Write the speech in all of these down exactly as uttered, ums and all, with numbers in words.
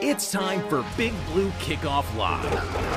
It's time for Big Blue Kickoff Live.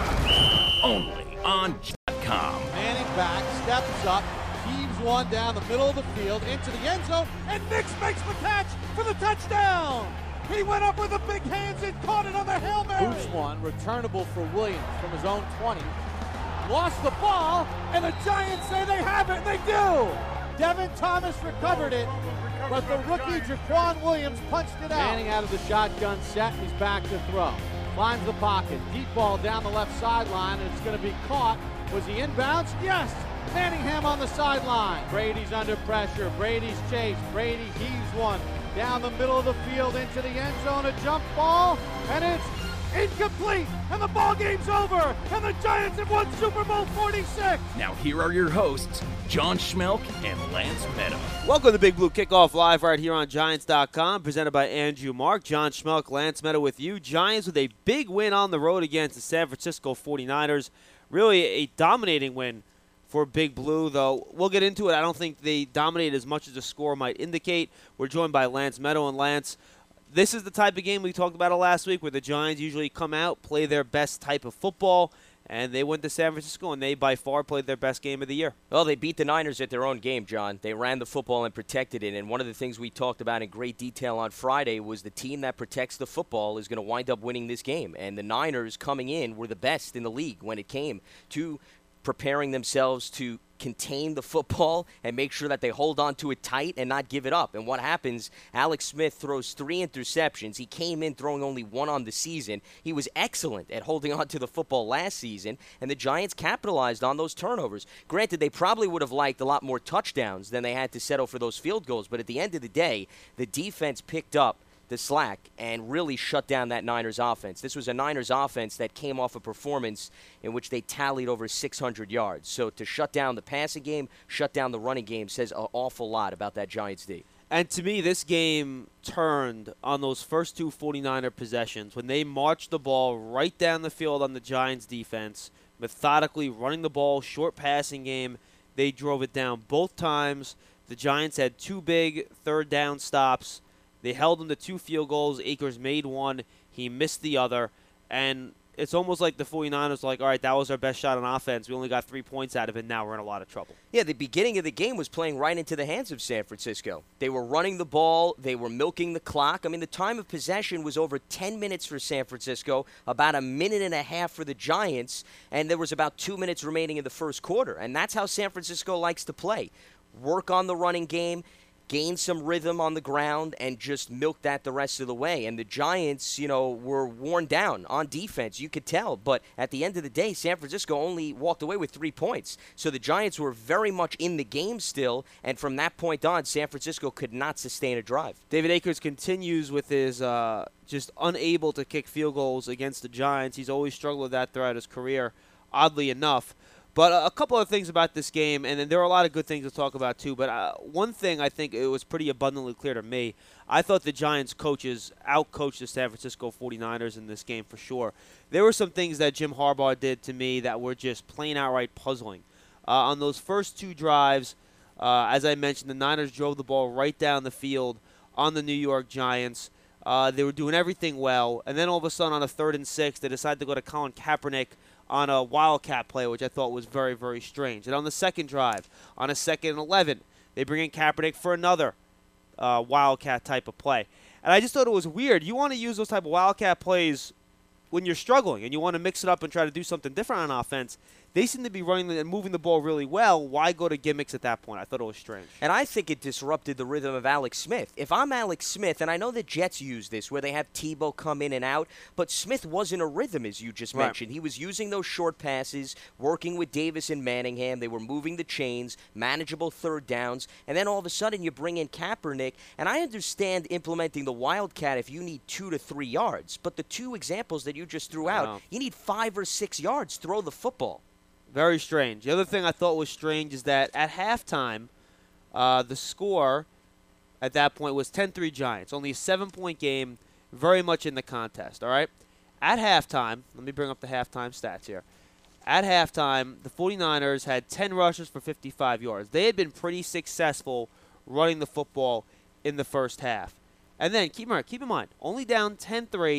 Only on J dot com. Manning back, steps up, heaves one down the middle of the field into the end zone, and Nix makes the catch for the touchdown. He went up with the big hands and caught it on the Hail Mary. Boots one, returnable for Williams from his own twenty. Lost the ball, and the Giants say they have it, and they do. Devin Thomas recovered it, but the rookie Jaquan Williams punched it out. Manning out of the shotgun set, he's back to throw. Finds the pocket, deep ball down the left sideline, and it's going to be caught. Was he inbounds? Yes! Manningham on the sideline. Brady's under pressure. Brady's chased. Brady heaves one down the middle of the field into the end zone. A jump ball, and it's incomplete. And the ball game's over. And the Giants have won Super Bowl forty-six. Now here are your hosts, John Schmelk and Lance Meadow. Welcome to Big Blue Kickoff Live right here on Giants dot com, presented by Andrew Mark. John Schmelk, Lance Meadow with you. Giants with a big win on the road against the San Francisco forty-niners. Really a dominating win for Big Blue, though. We'll get into it. I don't think they dominated as much as the score might indicate. We're joined by Lance Meadow. And Lance, this is the type of game we talked about it last week where the Giants usually come out, play their best type of football, and they went to San Francisco, and they by far played their best game of the year. Well, they beat the Niners at their own game, John. They ran the football and protected it, and one of the things we talked about in great detail on Friday was the team that protects the football is going to wind up winning this game, and the Niners coming in were the best in the league when it came to preparing themselves to contain the football and make sure that they hold on to it tight and not give it up. And what happens, Alex Smith throws three interceptions. He came in throwing only one on the season. He was excellent at holding on to the football last season, and the Giants capitalized on those turnovers. Granted, they probably would have liked a lot more touchdowns than they had to settle for those field goals, but at the end of the day, the defense picked up the slack and really shut down that Niners offense. This was a Niners offense that came off a performance in which they tallied over six hundred yards. So to shut down the passing game, shut down the running game says an awful lot about that Giants D. And to me, this game turned on those first two forty-niner possessions when they marched the ball right down the field on the Giants defense, methodically running the ball, short passing game. They drove it down both times. The Giants had two big third down stops. They held him to two field goals. Akers made one. He missed the other. And it's almost like the forty-niners were like, all right, that was our best shot on offense. We only got three points out of it. Now we're in a lot of trouble. Yeah, the beginning of the game was playing right into the hands of San Francisco. They were running the ball. They were milking the clock. I mean, the time of possession was over ten minutes for San Francisco, about a minute and a half for the Giants, and there was about two minutes remaining in the first quarter. And that's how San Francisco likes to play. Work on the running game, gain some rhythm on the ground, and just milk that the rest of the way. And the Giants, you know, were worn down on defense. You could tell. But at the end of the day, San Francisco only walked away with three points. So the Giants were very much in the game still. And from that point on, San Francisco could not sustain a drive. David Akers continues with his uh, just unable to kick field goals against the Giants. He's always struggled with that throughout his career, oddly enough. But a couple of things about this game, and there are a lot of good things to talk about too, but uh, one thing I think it was pretty abundantly clear to me, I thought the Giants coaches outcoached the San Francisco forty-niners in this game for sure. There were some things that Jim Harbaugh did to me that were just plain outright puzzling. Uh, on those first two drives, uh, as I mentioned, the Niners drove the ball right down the field on the New York Giants. Uh, they were doing everything well, and then all of a sudden on a third and six, they decided to go to Colin Kaepernick on a wildcat play, which I thought was very, very strange. And on the second drive, on a second and eleven, they bring in Kaepernick for another uh, wildcat type of play. And I just thought it was weird. You want to use those type of wildcat plays when you're struggling, and you want to mix it up and try to do something different on offense. They seem to be running and moving the ball really well. Why go to gimmicks at that point? I thought it was strange. And I think it disrupted the rhythm of Alex Smith. If I'm Alex Smith, and I know the Jets use this where they have Tebow come in and out, but Smith was in a rhythm, as you just right. mentioned. He was using those short passes, working with Davis and Manningham. They were moving the chains, manageable third downs, and then all of a sudden you bring in Kaepernick. And I understand implementing the Wildcat if you need two to three yards, but the two examples that you just threw out, wow. you need five or six yards. Throw the football. Very strange. The other thing I thought was strange is that at halftime, uh, the score at that point was ten three Giants. Only a seven-point game, very much in the contest, all right? At halftime, let me bring up the halftime stats here. At halftime, the forty-niners had ten rushes for fifty-five yards. They had been pretty successful running the football in the first half. And then, keep in mind, keep in mind only down ten three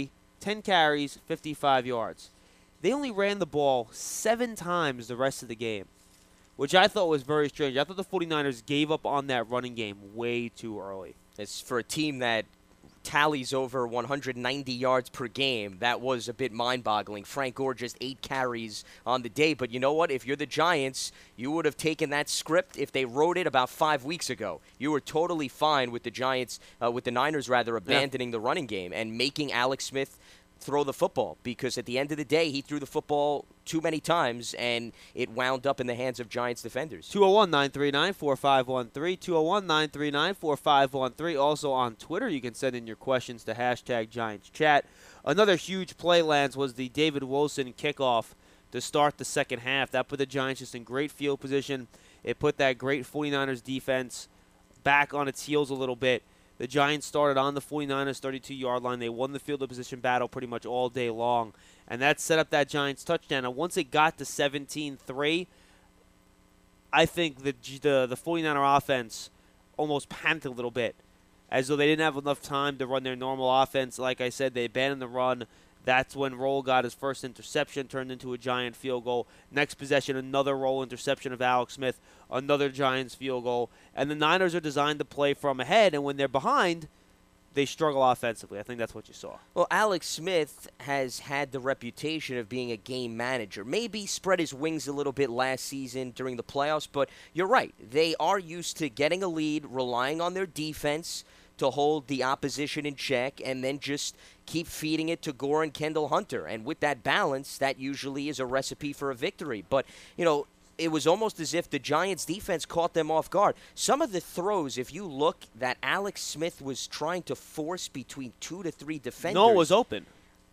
ten carries, fifty-five yards. They only ran the ball seven times the rest of the game, which I thought was very strange. I thought the 49ers gave up on that running game way too early. It's for a team that tallies over one hundred ninety yards per game. That was a bit mind-boggling. Frank Gore just eight carries on the day. But you know what? If you're the Giants, you would have taken that script if they wrote it about five weeks ago. You were totally fine with the Giants, uh, with the Niners rather, abandoning yeah. the running game and making Alex Smith throw the football, because at the end of the day, he threw the football too many times, and it wound up in the hands of Giants defenders. two oh one, nine three nine, four five one three, two oh one, nine three nine, four five one three. Also on Twitter, you can send in your questions to hashtag Giants Chat. Another huge play, Lance, was the David Wilson kickoff to start the second half. That put the Giants just in great field position. It put that great 49ers defense back on its heels a little bit. The Giants started on the 49ers' thirty-two-yard line. They won the field of position battle pretty much all day long, and that set up that Giants touchdown. And once it got to seventeen three, I think the, the, the 49er offense almost panicked a little bit, as though they didn't have enough time to run their normal offense. Like I said, they abandoned the run. That's when Roll got his first interception, turned into a Giant field goal. Next possession, another Roll interception of Alex Smith, another Giants field goal. And the Niners are designed to play from ahead, and when they're behind, they struggle offensively. I think that's what you saw. Well, Alex Smith has had the reputation of being a game manager. Maybe spread his wings a little bit last season during the playoffs, but you're right. They are used to getting a lead, relying on their defense to hold the opposition in check, and then just keep feeding it to Gore and Kendall Hunter. And with that balance, that usually is a recipe for a victory. But, you know, it was almost as if the Giants' defense caught them off guard. Some of the throws, if you look, that Alex Smith was trying to force between two to three defenders. No, it was open.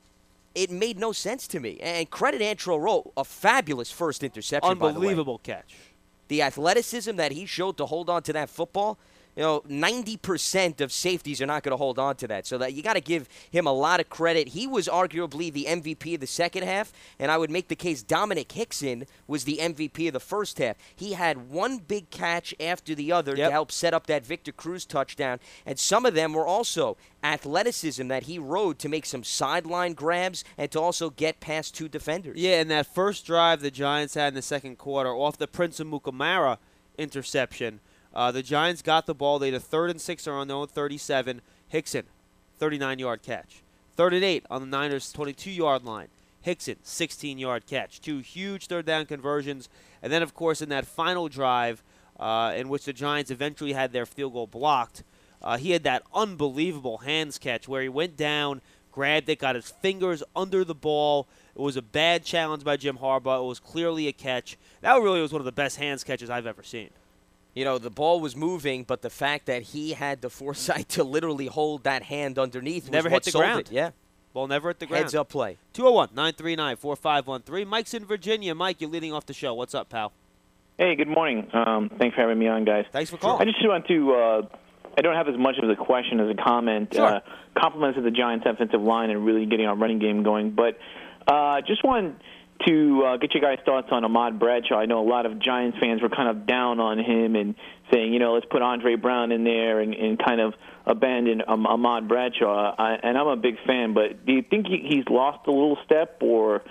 It made no sense to me. And credit Antrel Rolle, a fabulous first interception, Unbelievable by the way. catch. The athleticism that he showed to hold on to that football, you know, ninety percent of safeties are not going to hold on to that. So that you got to give him a lot of credit. He was arguably the M V P of the second half, and I would make the case Dominic Hickson was the M V P of the first half. He had one big catch after the other yep. to help set up that Victor Cruz touchdown, and some of them were also athleticism that he rode to make some sideline grabs and to also get past two defenders. Yeah, and that first drive the Giants had in the second quarter off the Prince Amukamara interception, Uh, the Giants got the ball. They had a third and six on their own thirty-seven. Hickson, thirty-nine-yard catch. Third and eight on the Niners' twenty-two-yard line. Hickson, sixteen-yard catch. Two huge third-down conversions. And then, of course, in that final drive uh, in which the Giants eventually had their field goal blocked, uh, he had that unbelievable hands catch where he went down, grabbed it, got his fingers under the ball. It was a bad challenge by Jim Harbaugh. It was clearly a catch. That really was one of the best hands catches I've ever seen. You know, the ball was moving, but the fact that he had the foresight to literally hold that hand underneath was never what hit the sold ground. it. Yeah. Ball never hit the ground. Heads up play. two oh one, nine three nine, four five one three. Mike's in Virginia. Mike, you're leading off the show. What's up, pal? Hey, good morning. Um, thanks for having me on, guys. Thanks for calling. I just want to, uh, I don't have as much of a question as a comment. Sure. Uh, compliments of the Giants' offensive line and really getting our running game going. But uh, just wanted to uh, get your guys' thoughts on Ahmad Bradshaw. I know a lot of Giants fans were kind of down on him and saying, you know, let's put Andre Brown in there and, and kind of abandon um, Ahmad Bradshaw. I, and I'm a big fan, but do you think he, he's lost a little step? Or,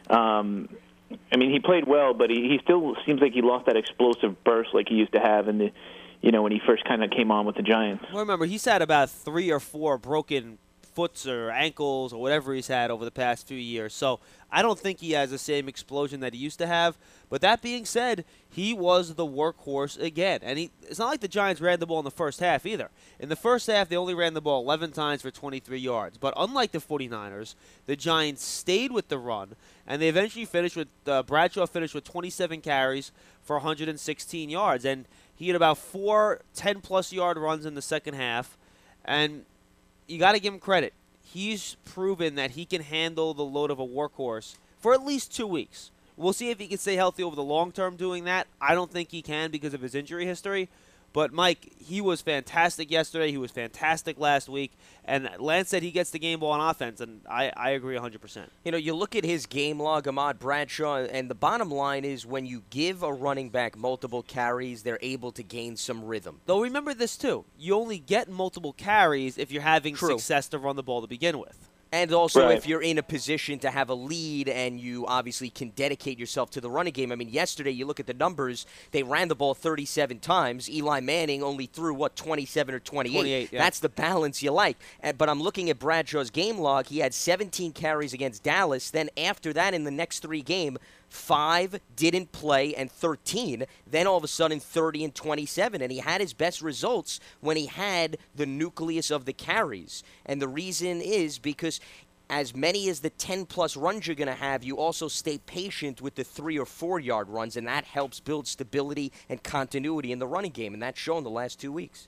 um, I mean, he played well, but he, he still seems like he lost that explosive burst like he used to have in the, you know, when he first kind of came on with the Giants. Well, remember, he's had about three or four broken foots or ankles or whatever he's had over the past few years. So I don't think he has the same explosion that he used to have. But that being said, he was the workhorse again. And he, it's not like the Giants ran the ball in the first half either. In the first half, they only ran the ball eleven times for twenty-three yards. But unlike the 49ers, the Giants stayed with the run, and they eventually finished with uh, Bradshaw finished with twenty-seven carries for one hundred sixteen yards. And he had about four ten-plus yard runs in the second half. And you got to give him credit. He's proven that he can handle the load of a workhorse for at least two weeks. We'll see if he can stay healthy over the long term doing that. I don't think he can because of his injury history. But, Mike, he was fantastic yesterday. He was fantastic last week. And Lance said he gets the game ball on offense, and I, I agree one hundred percent. You know, you look at his game log, Ahmad Bradshaw, and the bottom line is when you give a running back multiple carries, they're able to gain some rhythm. Though remember this, too. You only get multiple carries if you're having True. success to run the ball to begin with. And also, Right. if you're in a position to have a lead and you obviously can dedicate yourself to the running game. I mean, yesterday, you look at the numbers, they ran the ball thirty-seven times. Eli Manning only threw, what, twenty-seven or twenty-eight? twenty-eight, yeah. That's the balance you like. Uh, But I'm looking at Bradshaw's game log. He had seventeen carries against Dallas. Then after that, in the next three games, five didn't play and thirteen. Then all of a sudden, thirty and twenty-seven. And he had his best results when he had the nucleus of the carries. And the reason is because as many as the ten-plus runs you're going to have, you also stay patient with the three- or four-yard runs, and that helps build stability and continuity in the running game, and that's shown the last two weeks.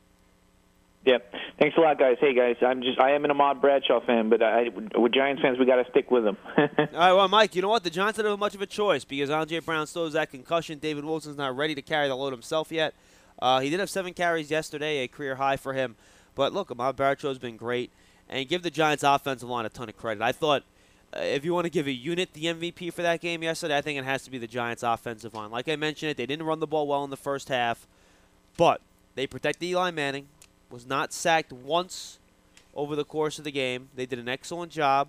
Yep. Thanks a lot, guys. Hey, guys, I'm just I am an Ahmad Bradshaw fan, but I, with Giants fans, we got to stick with him. All right, well, Mike, you know what? The Giants don't have much of a choice because Andre Brown still has that concussion. David Wilson's not ready to carry the load himself yet. Uh, he did have seven carries yesterday, a career high for him. But, look, Ahmad Bradshaw's been great. And give the Giants' offensive line a ton of credit. I thought uh, if you want to give a unit the M V P for that game yesterday, I think it has to be the Giants' offensive line. Like I mentioned, it, they didn't run the ball well in the first half, but they protected Eli Manning, was not sacked once over the course of the game. They did an excellent job,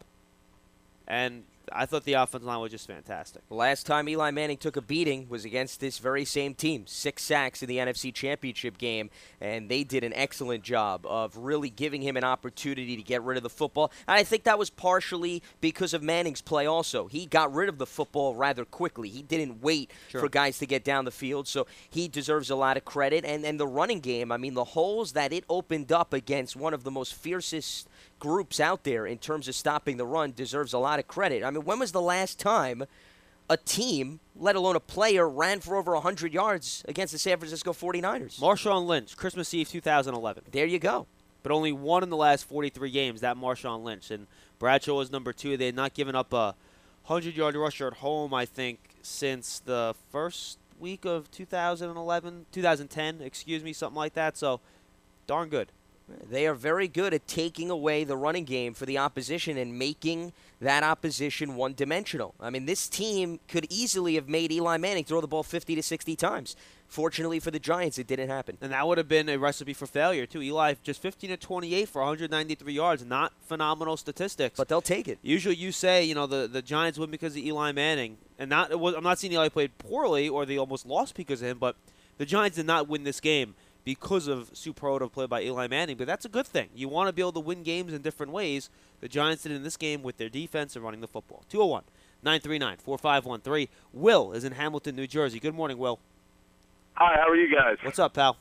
and I thought the offensive line was just fantastic. The last time Eli Manning took a beating was against this very same team. Six sacks in the N F C Championship game, and they did an excellent job of really giving him an opportunity to get rid of the football. And I think that was partially because of Manning's play also. He got rid of the football rather quickly. He didn't wait Sure. for guys to get down the field, so he deserves a lot of credit. And, and the running game, I mean, the holes that it opened up against one of the most fiercest groups out there in terms of stopping the run deserves a lot of credit. I mean, when was the last time a team, let alone a player, ran for over one hundred yards against the San Francisco forty-niners? Marshawn Lynch, Christmas Eve two thousand eleven. There you go. But only one in the last forty-three games, that Marshawn Lynch. And Bradshaw was number two. They had not given up a hundred-yard rusher at home, I think, since the first week of two thousand eleven, two thousand ten, excuse me, something like that. So, darn good. They are very good at taking away the running game for the opposition and making that opposition one-dimensional. I mean, this team could easily have made Eli Manning throw the ball fifty to sixty times. Fortunately for the Giants, it didn't happen. And that would have been a recipe for failure, too. Eli just fifteen to twenty-eight for one hundred ninety-three yards. Not phenomenal statistics. But they'll take it. Usually you say, you know, the, the Giants win because of Eli Manning. And not it was, I'm not saying Eli played poorly or they almost lost because of him, but the Giants did not win this game because of superlative play by Eli Manning. But that's a good thing. You want to be able to win games in different ways. The Giants did in this game with their defense and running the football. two oh one, nine three nine, four five one three. Will is in Hamilton, New Jersey. Good morning, Will. Hi, how are you guys? What's up, pal?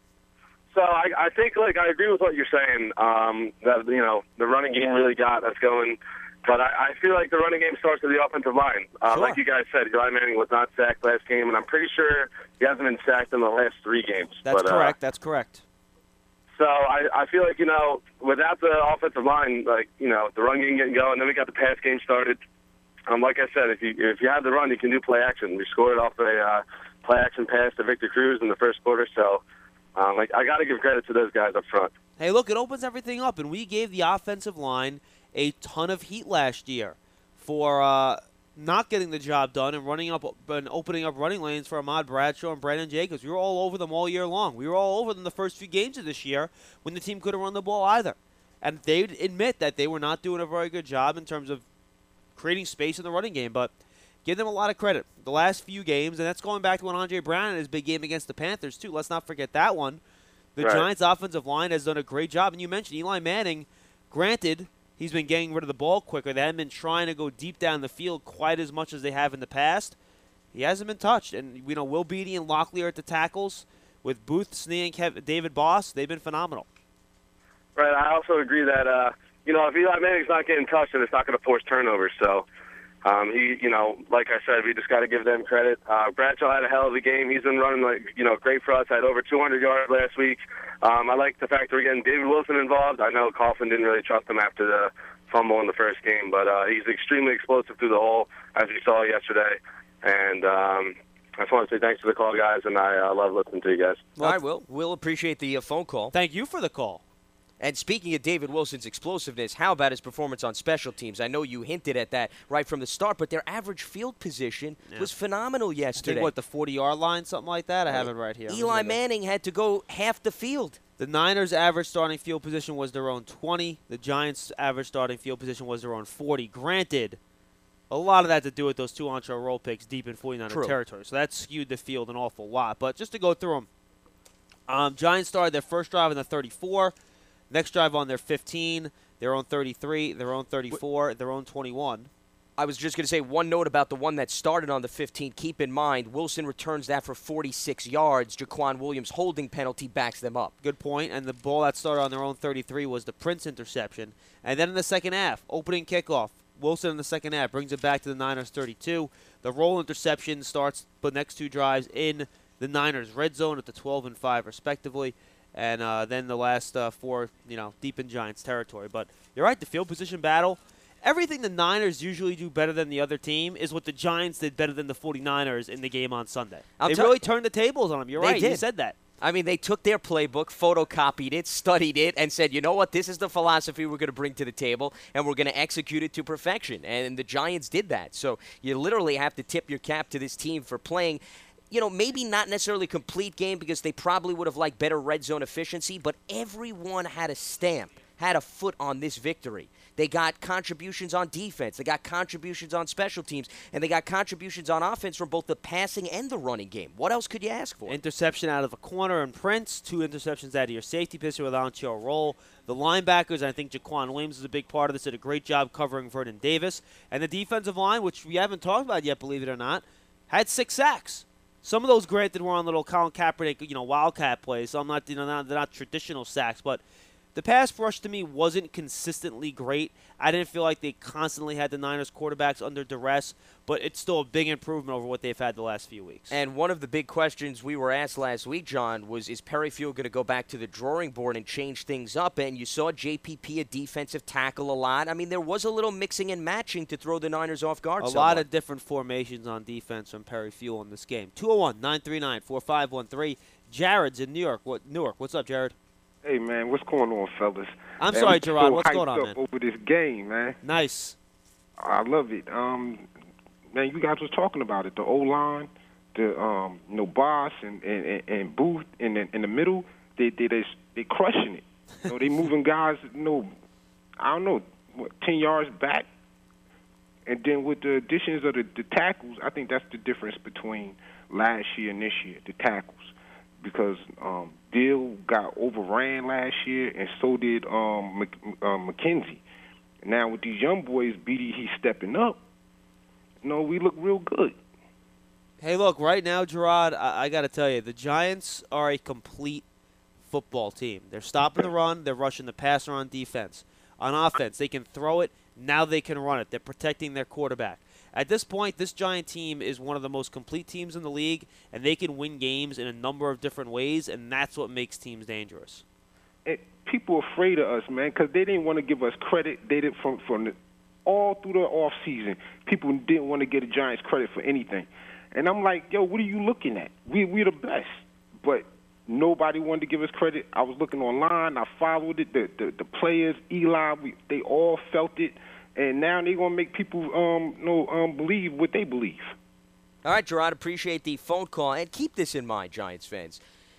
So I, I think, like, I agree with what you're saying. Um, that you know, the running game really got us going, but I, I feel like the running game starts with the offensive line. Uh, Sure. Like you guys said, Eli Manning was not sacked last game, and I'm pretty sure he hasn't been sacked in the last three games. That's but, correct. Uh, That's correct. so I, I feel like, you know, without the offensive line, like, you know, the run game getting going, then we got the pass game started. Um, like I said, if you if you have the run, you can do play action. We scored off a uh, play action pass to Victor Cruz in the first quarter, so um, like, I got to give credit to those guys up front. Hey, look, it opens everything up, and we gave the offensive line a ton of heat last year for uh, not getting the job done and running up and opening up running lanes for Ahmad Bradshaw and Brandon Jacobs. We were all over them all year long. We were all over them the first few games of this year when the team couldn't run the ball either. And they admit that they were not doing a very good job in terms of creating space in the running game, but give them a lot of credit. The last few games, and that's going back to when Andre Brown had his big game against the Panthers, too. Let's not forget that one. The Right. Giants' offensive line has done a great job. And you mentioned Eli Manning. Granted, he's been getting rid of the ball quicker. They haven't been trying to go deep down the field quite as much as they have in the past. He hasn't been touched. And, you know, Will Beatty and Lockley are at the tackles. With Booth, Snee, and Kev- David Boss, they've been phenomenal. Right. I also agree that, uh, you know, if Eli Manning's not getting touched, then it's not going to force turnovers. So, um, he, you know, like I said, we just got to give them credit. Uh, Bradshaw had a hell of a game. He's been running, like, you know, great for us. Had over two hundred yards last week. Um, I like the fact that we're getting David Wilson involved. I know Coughlin didn't really trust him after the fumble in the first game, but uh, he's extremely explosive through the hole, as we saw yesterday. And um, I just want to say thanks for the call, guys, and I uh, love listening to you guys. All right, Will. We'll appreciate the uh, phone call. Thank you for the call. And speaking of David Wilson's explosiveness, how about his performance on special teams? I know you hinted at that right from the start, but their average field position yeah. was phenomenal yesterday. I think, what, the forty-yard line, something like that? I have it right here. Eli Manning had to go half the field. The Niners' average starting field position was their own twenty. The Giants' average starting field position was their own forty. Granted, a lot of that to do with those two on-show roll picks deep in forty-niner True. territory. So that skewed the field an awful lot. But just to go through them, um, Giants started their first drive in the thirty-four. Next drive on their fifteen, their own thirty-three, their own thirty-four, their own twenty-one. I was just going to say one note about the one that started on the fifteen. Keep in mind, Wilson returns that for forty-six yards. Jaquan Williams' holding penalty backs them up. Good point. And the ball that started on their own thirty-three was the Prince interception. And then in the second half, opening kickoff, Wilson in the second half brings it back to the Niners thirty-two. The roll interception starts the next two drives in the Niners red zone at the twelve and five respectively. And uh, then the last uh, four, you know, deep in Giants territory. But you're right, the field position battle, everything the Niners usually do better than the other team is what the Giants did better than the forty-niners in the game on Sunday. I'll they really turned the tables on them. You're right. Did. You said that. I mean, they took their playbook, photocopied it, studied it, and said, you know what, this is the philosophy we're going to bring to the table, and we're going to execute it to perfection. And the Giants did that. So you literally have to tip your cap to this team for playing, you know, maybe not necessarily complete game because they probably would have liked better red zone efficiency, but everyone had a stamp, had a foot on this victory. They got contributions on defense. They got contributions on special teams. And they got contributions on offense from both the passing and the running game. What else could you ask for? Interception out of a corner and Prince. Two interceptions out of your safety position with on-show roll. The linebackers, I think Jaquan Williams is a big part of this, did a great job covering Vernon Davis. And the defensive line, which we haven't talked about yet, believe it or not, had six sacks. Some of those, granted, were on little Colin Kaepernick, you know, wildcat plays. So I'm not, you know, not, they're not traditional sacks, but the pass rush to me wasn't consistently great. I didn't feel like they constantly had the Niners quarterbacks under duress, but it's still a big improvement over what they've had the last few weeks. And one of the big questions we were asked last week, John, was is Perry Fewell going to go back to the drawing board and change things up? And you saw J P P a defensive tackle a lot. I mean, there was a little mixing and matching to throw the Niners off guard A somewhat. lot of different formations on defense from Perry Fewell in this game. two oh one, nine three nine, four five one three. Jared's in New York. What, Newark. What's up, Jared? Hey, man, what's going on, fellas? I'm man, sorry, I'm Gerard. so What's hyped going on, up man? over this game, man. Nice. I love it. Um, man, you guys was talking about it. The O-line, the um, you know, Boss and, and, and Booth in the, in the middle, they they they they crushing it. You know, they moving guys, you know, I don't know, what, ten yards back. And then with the additions of the, the tackles, I think that's the difference between last year and this year, the tackles. Because um, Dill got overran last year, and so did um, Mc, um, McKenzie. Now with these young boys, B D, he's stepping up. You know, we look real good. Hey, look, right now, Gerard, I, I got to tell you, the Giants are a complete football team. They're stopping the run. They're rushing the passer on defense. On offense, they can throw it. Now they can run it. They're protecting their quarterback. At this point, this Giant team is one of the most complete teams in the league, and they can win games in a number of different ways, and that's what makes teams dangerous. And people are afraid of us, man, because they didn't want to give us credit. They did from from the, all through the off season. People didn't want to give the Giants credit for anything, and I'm like, yo, what are you looking at? We we're the best, but nobody wanted to give us credit. I was looking online. I followed it. The the, the players, Eli, we, they all felt it. And now they're going to make people um, know, um, believe what they believe. All right, Gerard, appreciate the phone call. And keep this in mind, Giants fans.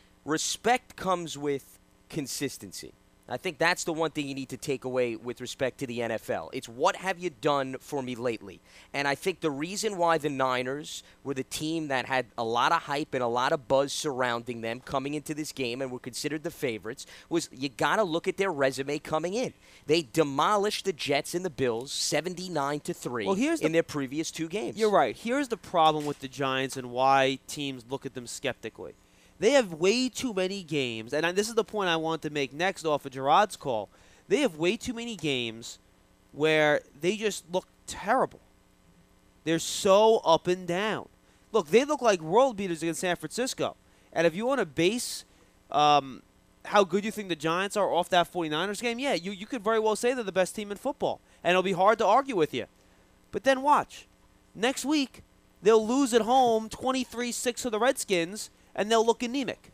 Respect comes with consistency. I think that's the one thing you need to take away with respect to the N F L. It's what have you done for me lately? And I think the reason why the Niners were the team that had a lot of hype and a lot of buzz surrounding them coming into this game and were considered the favorites was you got to look at their resume coming in. They demolished the Jets and the Bills seventy-nine to three well, here's the, in their previous two games. You're right. Here's the problem with the Giants and why teams look at them skeptically. They have way too many games, and this is the point I want to make next off of Gerard's call. They have way too many games where they just look terrible. They're so up and down. Look, they look like world beaters against San Francisco. And if you want to base um, how good you think the Giants are off that forty-niners game, yeah, you, you could very well say they're the best team in football. And it'll be hard to argue with you. But then watch. Next week, they'll lose at home twenty-three six to the Redskins, and they'll look anemic.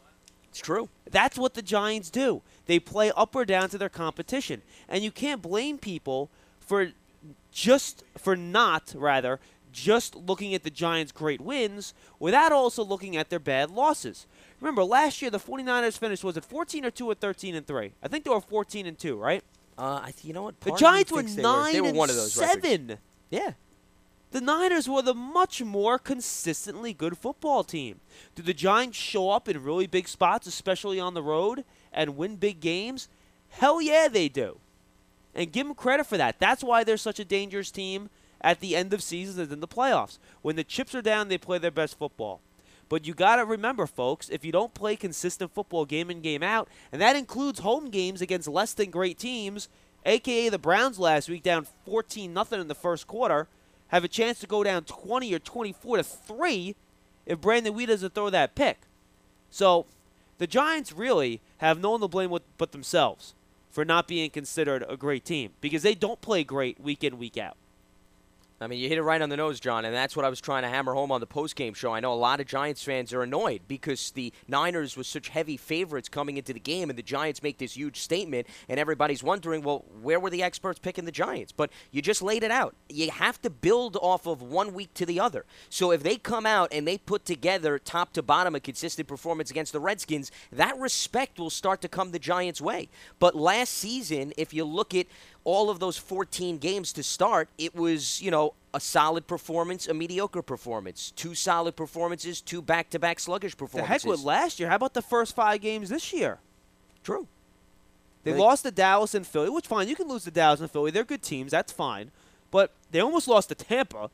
It's true. That's what the Giants do. They play up or down to their competition. And you can't blame people for just, for not, rather, just looking at the Giants' great wins without also looking at their bad losses. Remember, last year the 49ers finished, was it fourteen or two or thirteen and three? I think they were fourteen and two, right? Uh, I, you know what? The Part of me Giants were thinks they nine They were and one of those records. seven. Yeah. The Niners were the much more consistently good football team. Do the Giants show up in really big spots, especially on the road, and win big games? Hell yeah, they do. And give them credit for that. That's why they're such a dangerous team at the end of seasons and in the playoffs. When the chips are down, they play their best football. But you got to remember, folks, if you don't play consistent football game in, game out, and that includes home games against less than great teams, a k a the Browns last week down fourteen nothing in the first quarter, have a chance to go down twenty or twenty-four to three if Brandon Weed doesn't throw that pick. So the Giants really have no one to blame but themselves for not being considered a great team because they don't play great week in, week out. I mean, you hit it right on the nose, John, and that's what I was trying to hammer home on the postgame show. I know a lot of Giants fans are annoyed because the Niners were such heavy favorites coming into the game, and the Giants make this huge statement, and everybody's wondering, well, where were the experts picking the Giants? But you just laid it out. You have to build off of one week to the other. So if they come out and they put together top to bottom a consistent performance against the Redskins, that respect will start to come the Giants' way. But last season, if you look at all of those fourteen games to start, it was, you know, a solid performance, a mediocre performance, two solid performances, two back-to-back sluggish performances. The heck with last year. How about the first five games this year? True. They They- lost to Dallas and Philly, which fine. You can lose to Dallas and Philly. They're good teams. That's fine. But they almost lost to Tampa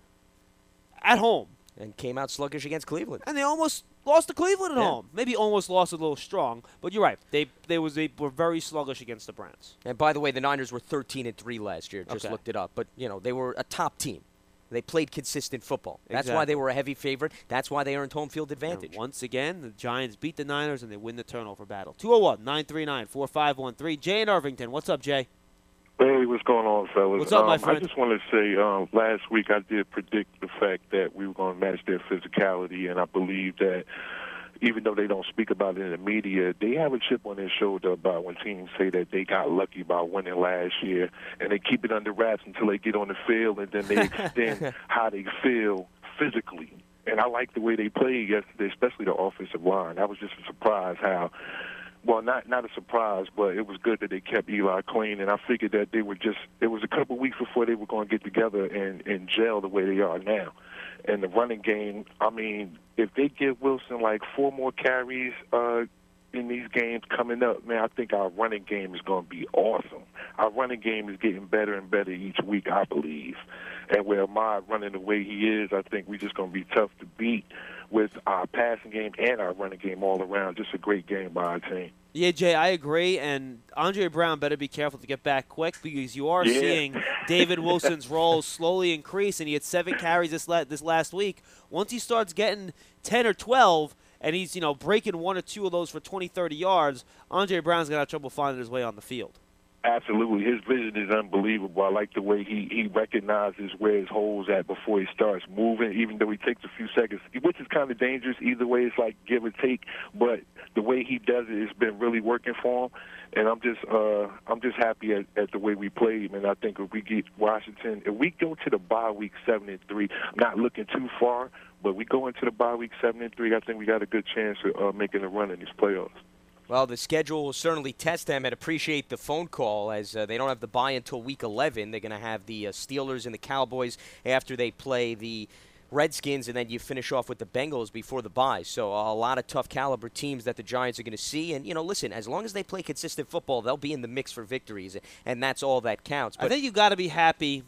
at home. And came out sluggish against Cleveland. And they almost lost to Cleveland at Yeah. home. Maybe almost lost a little strong, but you're right. They they was they were very sluggish against the Browns. And by the way, the Niners were thirteen and three last year. Just Okay. looked it up. But, you know, they were a top team. They played consistent football. That's why Exactly. they were a heavy favorite. That's why they earned home field And advantage. once again, the Giants beat the Niners and they win the turnover battle. two oh one, nine three nine, four five one three. Jay in Irvington. What's up, Jay? Hey, what's going on, fellas? What's up, um, my friend? I just want to say, um, last week I did predict the fact that we were going to match their physicality, and I believe that even though they don't speak about it in the media, they have a chip on their shoulder about when teams say that they got lucky by winning last year, and they keep it under wraps until they get on the field, and then they extend how they feel physically. And I like the way they played yesterday, especially the offensive line. That was just a surprise how – well, not not a surprise, but it was good that they kept Eli clean, and I figured that they were just – it was a couple weeks before they were going to get together and, and gel the way they are now. And the running game, I mean, if they give Wilson like four more carries uh, in these games coming up, man, I think our running game is going to be awesome. Our running game is getting better and better each week, I believe. And with Ahmad running the way he is, I think we're just going to be tough to beat with our passing game and our running game all around. Just a great game by our team. Yeah, Jay, I agree. And Andre Brown better be careful to get back quick because you are Yeah. seeing David Wilson's role slowly increase, and he had seven carries this la- this last week. Once he starts getting ten or twelve, and he's, you know, breaking one or two of those for twenty, thirty yards, Andre Brown's going to have trouble finding his way on the field. Absolutely. His vision is unbelievable. I like the way he, he recognizes where his hole's at before he starts moving, even though he takes a few seconds, which is kind of dangerous. Either way, it's like give or take. But the way he does it has been really working for him. And I'm just uh, I'm just happy at, at the way we played. And I think if we get Washington, if we go to the bye week seven and three, not looking too far, but we go into the bye week seven and three, I think we got a good chance of uh, making a run in these playoffs. Well, the schedule will certainly test them, and appreciate the phone call as uh, they don't have the bye until week eleven. They're going to have the uh, Steelers and the Cowboys after they play the Redskins, and then you finish off with the Bengals before the bye. So a lot of tough caliber teams that the Giants are going to see. And, you know, listen, as long as they play consistent football, they'll be in the mix for victories, and that's all that counts. But I think you got to be happy.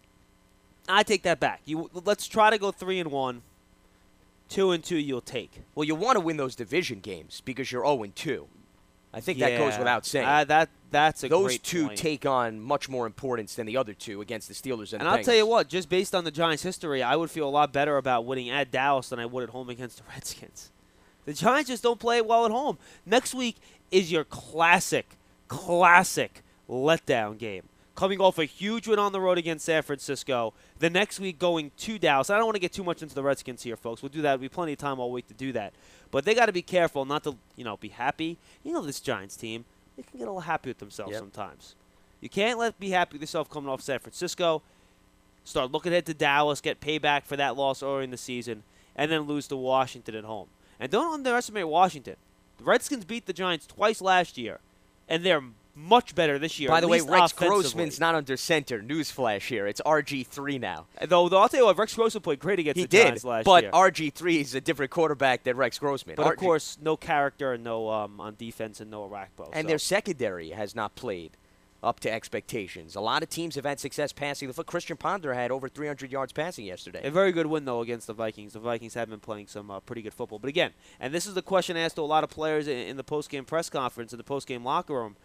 I take that back. You let's try to go three and one. Two and two, you'll take. well, you want to win those division games because you're oh and two. I think that goes Yeah. without saying. Uh, that that's a Those great two point. take on much more importance than the other two against the Steelers and, And the I'll tell you Bengals. what, just based on the Giants' history, I would feel a lot better about winning at Dallas than I would at home against the Redskins. The Giants just don't play well at home. Next week is your classic, classic letdown game. coming off a huge win on the road against San Francisco. The next week going to Dallas. I don't want to get too much into the Redskins here, folks. We'll do that. There'll be plenty of time all week to do that. But they got to be careful not to, you know, be happy. You know this Giants team, they can get a little happy with themselves yep. sometimes. You can't let be happy with yourself coming off San Francisco. Start looking ahead to Dallas, get payback for that loss early in the season, and then lose to Washington at home. And don't underestimate Washington. The Redskins beat the Giants twice last year, and they're much better this year. By the way, Rex offensively. Grossman's not under center. Newsflash here. It's R G three now. Though, though I'll tell you what, Rex Grossman played great against he the did, Giants last but year. But R G three is a different quarterback than Rex Grossman. But, R G- of course, no character and no um, on defense and no Arakpo. And so. their secondary has not played up to expectations. A lot of teams have had success passing the foot. Christian Ponder had over three hundred yards passing yesterday. A very good win, though, against the Vikings. The Vikings have been playing some uh, pretty good football. But again, and this is the question asked to a lot of players in, in the post-game press conference, in the post-game locker room,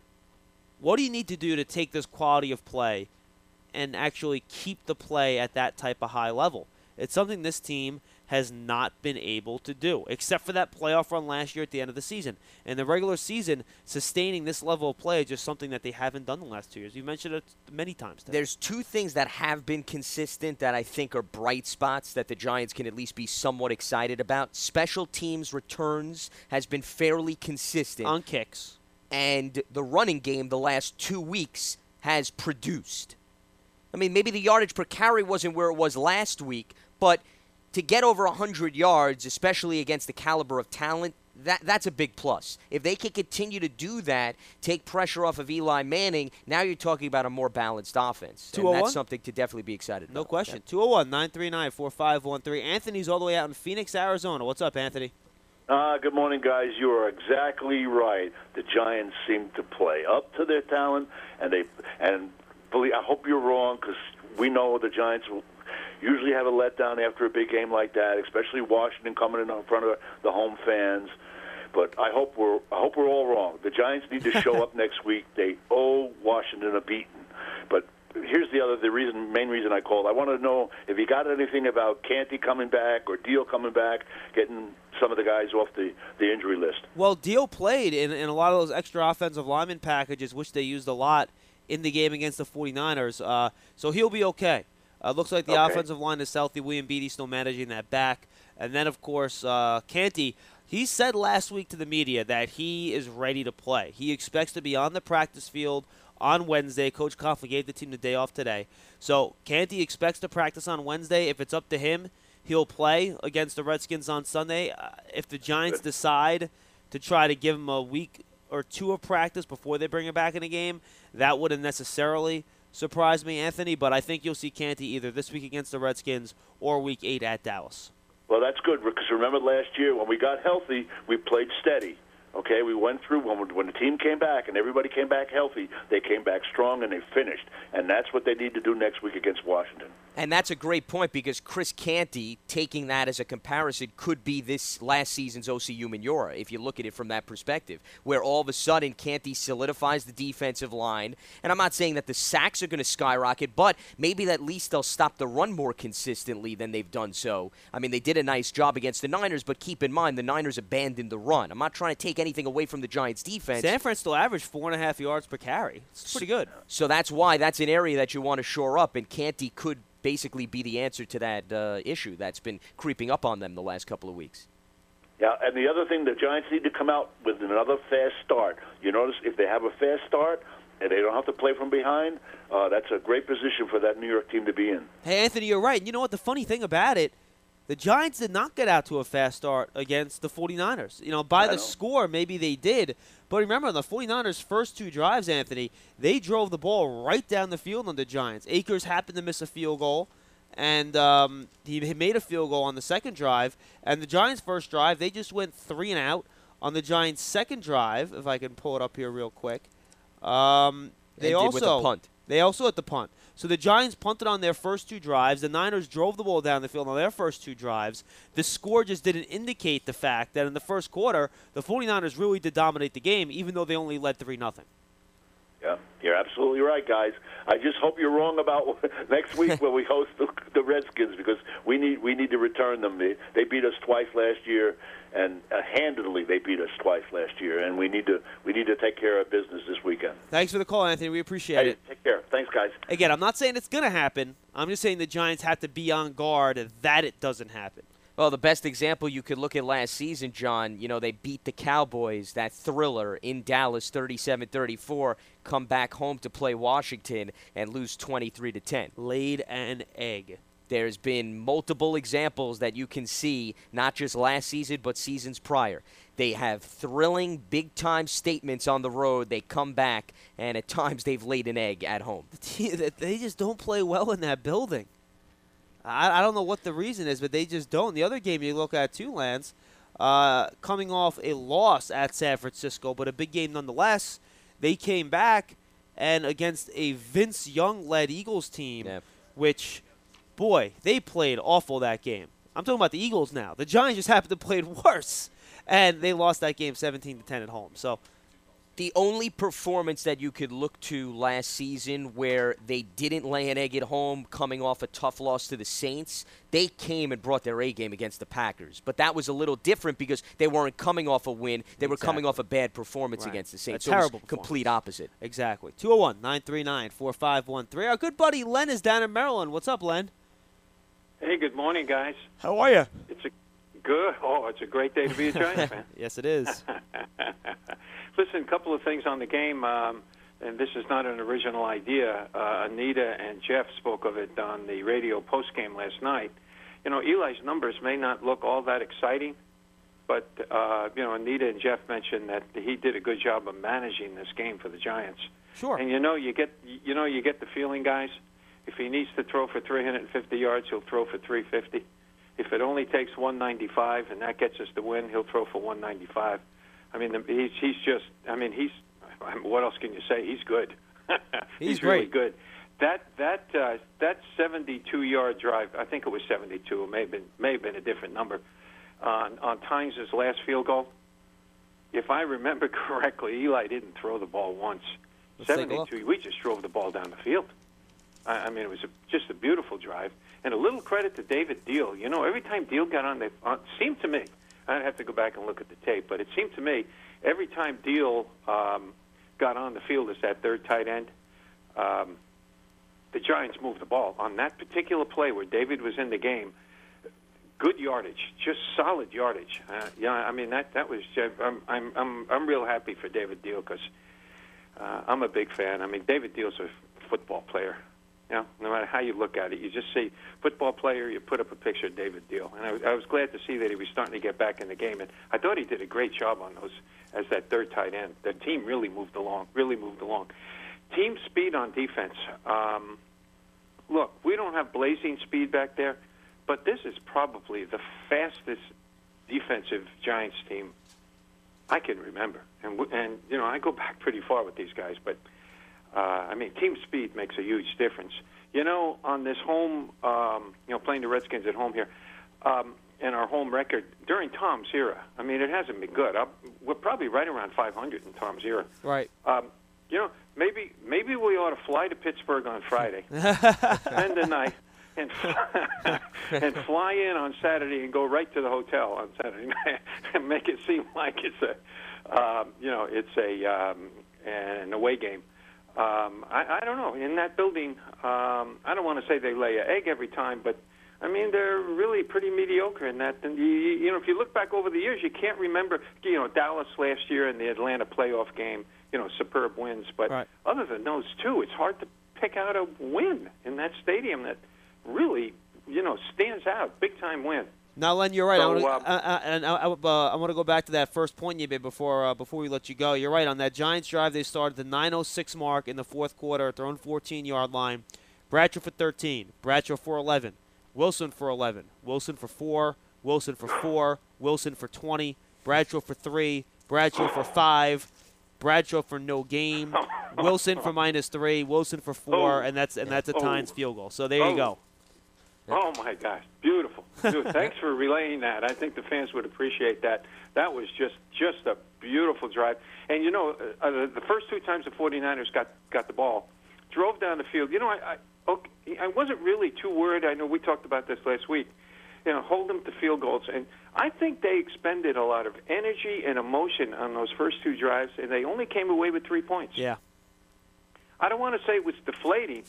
what do you need to do to take this quality of play and actually keep the play at that type of high level? It's something this team has not been able to do, except for that playoff run last year at the end of the season. In the regular season, sustaining this level of play is just something that they haven't done the last two years. You mentioned it many times today. There's two things that have been consistent that I think are bright spots that the Giants can at least be somewhat excited about. Special teams returns has been fairly consistent. On kicks. And the running game the last two weeks has produced. I mean, maybe the yardage per carry wasn't where it was last week, but to get over one hundred yards, especially against the caliber of talent, that that's a big plus. If they can continue to do that, take pressure off of Eli Manning, now you're talking about a more balanced offense. And that's something to definitely be excited about. No question. two oh one, nine three nine, four five one three. Anthony's all the way out in Phoenix, Arizona. What's up, Anthony? Uh, good morning, guys. You are exactly right. The Giants seem to play up to their talent, and they and believe, I hope you're wrong, because we know the Giants will usually have a letdown after a big game like that, especially Washington coming in in front of the home fans. But I hope we're I hope we're all wrong. The Giants need to show up next week. They owe Washington a beating. But here's the other the reason main reason I called. I want to know if you got anything about Canty coming back or Deal coming back, getting some of the guys off the, the injury list. Well, Deal played in, in a lot of those extra offensive lineman packages, which they used a lot in the game against the 49ers. Uh, so he'll be okay. Uh, looks like the okay. offensive line is healthy. William Beatty still managing that back. And then, of course, uh, Canty, he said last week to the media that he is ready to play. He expects to be on the practice field on Wednesday. Coach Coughlin gave the team the day off today. So Canty expects to practice on Wednesday. If it's up to him, he'll play against the Redskins on Sunday. Uh, if the Giants decide to try to give him a week or two of practice before they bring him back in a game, that wouldn't necessarily surprise me, Anthony, but I think you'll see Canty either this week against the Redskins or week eight at Dallas. Well, that's good, because remember last year when we got healthy, we played steady. Okay, we went through when, when the team came back and everybody came back healthy, they came back strong and they finished. And that's what they need to do next week against Washington. And that's a great point, because Chris Canty, taking that as a comparison, could be this last season's Osi Umenyiora, if you look at it from that perspective, where all of a sudden Canty solidifies the defensive line. And I'm not saying that the sacks are going to skyrocket, but maybe at least they'll stop the run more consistently than they've done so. I mean, they did a nice job against the Niners, but keep in mind the Niners abandoned the run. I'm not trying to take anything away from the Giants' defense. San Fran still averaged four and a half yards per carry. It's pretty good. So that's why that's an area that you want to shore up, and Canty could basically be the answer to that uh, issue that's been creeping up on them the last couple of weeks. Yeah, and the other thing, the Giants need to come out with another fast start. You notice if they have a fast start and they don't have to play from behind, uh, that's a great position for that New York team to be in. Hey, Anthony, you're right. You know what? The funny thing about it, the Giants did not get out to a fast start against the 49ers. You know, by the score, maybe they did. But remember, on the 49ers' first two drives, Anthony, they drove the ball right down the field on the Giants. Akers happened to miss a field goal, and um, he made a field goal on the second drive. And the Giants' first drive, they just went three and out. On the Giants' second drive, if I can pull it up here real quick, um, they Ended also with a punt. They also at the punt. So the Giants punted on their first two drives. The Niners drove the ball down the field on their first two drives. The score just didn't indicate the fact that in the first quarter, the 49ers really did dominate the game, even though they only led three nothing. Yeah, you're absolutely right, guys. I just hope you're wrong about next week when we host the, the Redskins, because we need we need to return them. They, they beat us twice last year, and uh, handedly they beat us twice last year, and we need to we need to take care of business this weekend. Thanks for the call, Anthony. We appreciate hey, it. Take care. again, I'm not saying it's going to happen. I'm just saying the Giants have to be on guard that it doesn't happen. Well, the best example you could look at last season, John, you know, they beat the Cowboys, that thriller in Dallas thirty-seven thirty-four, come back home to play Washington and lose twenty-three to ten. Laid an egg. There's been multiple examples that you can see, not just last season, but seasons prior. They have thrilling, big-time statements on the road. They come back, and at times they've laid an egg at home. They just don't play well in that building. I, I don't know what the reason is, but they just don't. The other game you look at, too, Lance, uh, coming off a loss at San Francisco, but a big game nonetheless, they came back and against a Vince Young-led Eagles team, yeah. which, boy, they played awful that game. I'm talking about the Eagles now. The Giants just happened to play worse, and they lost that game seventeen to ten at home. So the only performance that you could look to last season where they didn't lay an egg at home coming off a tough loss to the Saints, they came and brought their A game against the Packers. But that was a little different because they weren't coming off a win. They were exactly. coming off a bad performance right. against the Saints. A terrible so it was complete opposite. Exactly. two oh one, nine three nine, four five one three. Our good buddy Len is down in Maryland. What's up, Len? Hey, good morning, guys. How are you? It's a good. Oh, it's a great day to be a Giants fan. Yes, it is. Listen, a couple of things on the game, um, and this is not an original idea. Uh, Anita and Jeff spoke of it on the radio postgame last night. You know, Eli's numbers may not look all that exciting, but uh, you know, Anita and Jeff mentioned that he did a good job of managing this game for the Giants. Sure. And you know, you get you know, you get the feeling, guys. If he needs to throw for three hundred fifty yards, he'll throw for three fifty. If it only takes one ninety-five and that gets us the win, he'll throw for one ninety-five. I mean, he's he's just. I mean, he's. What else can you say? He's good. he's he's great. really good. That that uh, that seventy-two yard drive. I think it was seventy-two. It may have been may have been a different number. Uh, on Tynes' last field goal, if I remember correctly, Eli didn't throw the ball once. Let's seventy-two. We just drove the ball down the field. I, I mean, it was a, just a beautiful drive. And a little credit to David Deal. You know, every time Deal got on, they uh, seemed to me. I'd have to go back and look at the tape, but it seemed to me every time Deal um, got on the field as that third tight end, um, the Giants moved the ball. On that particular play where David was in the game, good yardage, just solid yardage. Uh, yeah, I mean that that was. I'm I'm I'm I'm real happy for David Deal because uh, I'm a big fan. I mean, David Deal's a football player. You know, no matter how you look at it, you just see football player, you put up a picture of David Deal. And I, I was glad to see that he was starting to get back in the game. And I thought he did a great job on those as that third tight end. The team really moved along, really moved along. Team speed on defense. Um, look, we don't have blazing speed back there, but this is probably the fastest defensive Giants team I can remember. And, and you know, I go back pretty far with these guys, but Uh, I mean, team speed makes a huge difference. You know, on this home, um, you know, playing the Redskins at home here, um, and our home record during Tom's era, I mean, it hasn't been good. Up, we're probably right around five hundred in Tom's era. Right. Um, you know, maybe maybe we ought to fly to Pittsburgh on Friday, spend the night, and and fly in on Saturday and go right to the hotel on Saturday night and make it seem like it's a, um, you know, it's a um, an away game. Um, I, I don't know. In that building, um, I don't want to say they lay an egg every time, but I mean they're really pretty mediocre in that. And you, you know, if you look back over the years, you can't remember. You know, Dallas last year in the Atlanta playoff game. You know, superb wins. But right. other than those two, it's hard to pick out a win in that stadium that really, you know, stands out. Big time win. Now, Len, you're right. So, I wanna, um, uh, uh, and I, I, uh, I want to go back to that first point you made before uh, before we let you go. You're right. On that Giants drive, they started the nine oh six mark in the fourth quarter at their own fourteen-yard line. Bradshaw for thirteen. Bradshaw for eleven. Wilson for eleven. Wilson for four. Wilson for four. Wilson for twenty. Bradshaw for three. Bradshaw for five. Bradshaw for no game. Wilson for minus three. Wilson for four, Oh. and that's and that's a Oh. Tynes field goal. So there you Oh. go. Oh, my gosh. Beautiful. Dude, thanks for relaying that. I think the fans would appreciate that. That was just just a beautiful drive. And, you know, uh, the, the first two times the 49ers got, got the ball, drove down the field. You know, I, I, okay, I wasn't really too worried. I know we talked about this last week. You know, hold them to field goals. And I think they expended a lot of energy and emotion on those first two drives, and they only came away with three points. Yeah. I don't want to say it was deflating,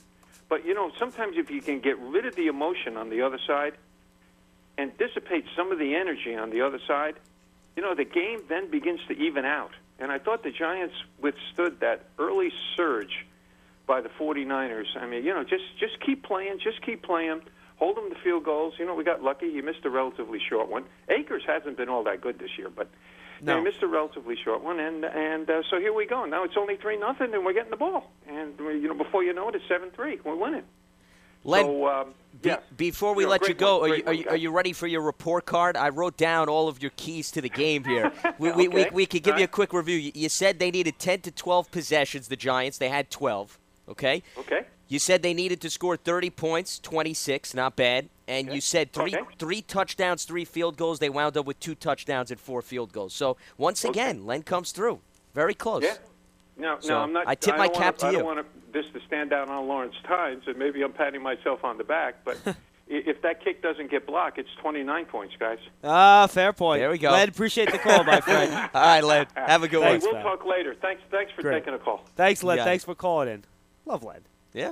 But, you know, sometimes if you can get rid of the emotion on the other side and dissipate some of the energy on the other side, you know, the game then begins to even out. And I thought the Giants withstood that early surge by the 49ers. I mean, you know, just, just keep playing, just keep playing. Hold them to field goals. You know, we got lucky. He missed a relatively short one. Akers hasn't been all that good this year, but no. he missed a relatively short one. And and uh, so here we go. Now it's only three nothing, and we're getting the ball. And you know, before you know it, it's seven three. We're winning. Len, so um, be, yeah. before we you know, let you go, one, are you, one, are, you, are you ready for your report card? I wrote down all of your keys to the game here. we, we, okay. we, we could give all you a right. quick review. You, you said they needed ten to twelve possessions, the Giants. They had twelve. Okay. Okay. You said they needed to score thirty points, twenty-six, not bad. And Okay. you said three Okay. three touchdowns, three field goals. They wound up with two touchdowns and four field goals. So, once Okay. again, Len comes through. Very close. Yeah. No, So, no, I'm not. I tip my don't cap wanna, to I you. don't want to, this to stand out on Lawrence Tynes, and maybe I'm patting myself on the back, but i- if that kick doesn't get blocked, it's twenty-nine points, guys. Ah, fair point. There we go. Len, appreciate the call, my friend. All right, Len. Have a good Hey, one. we'll man. talk later. Thanks, thanks for Great. taking a call. Thanks, Len. got Thanks it. for calling in. Love Len. Yeah.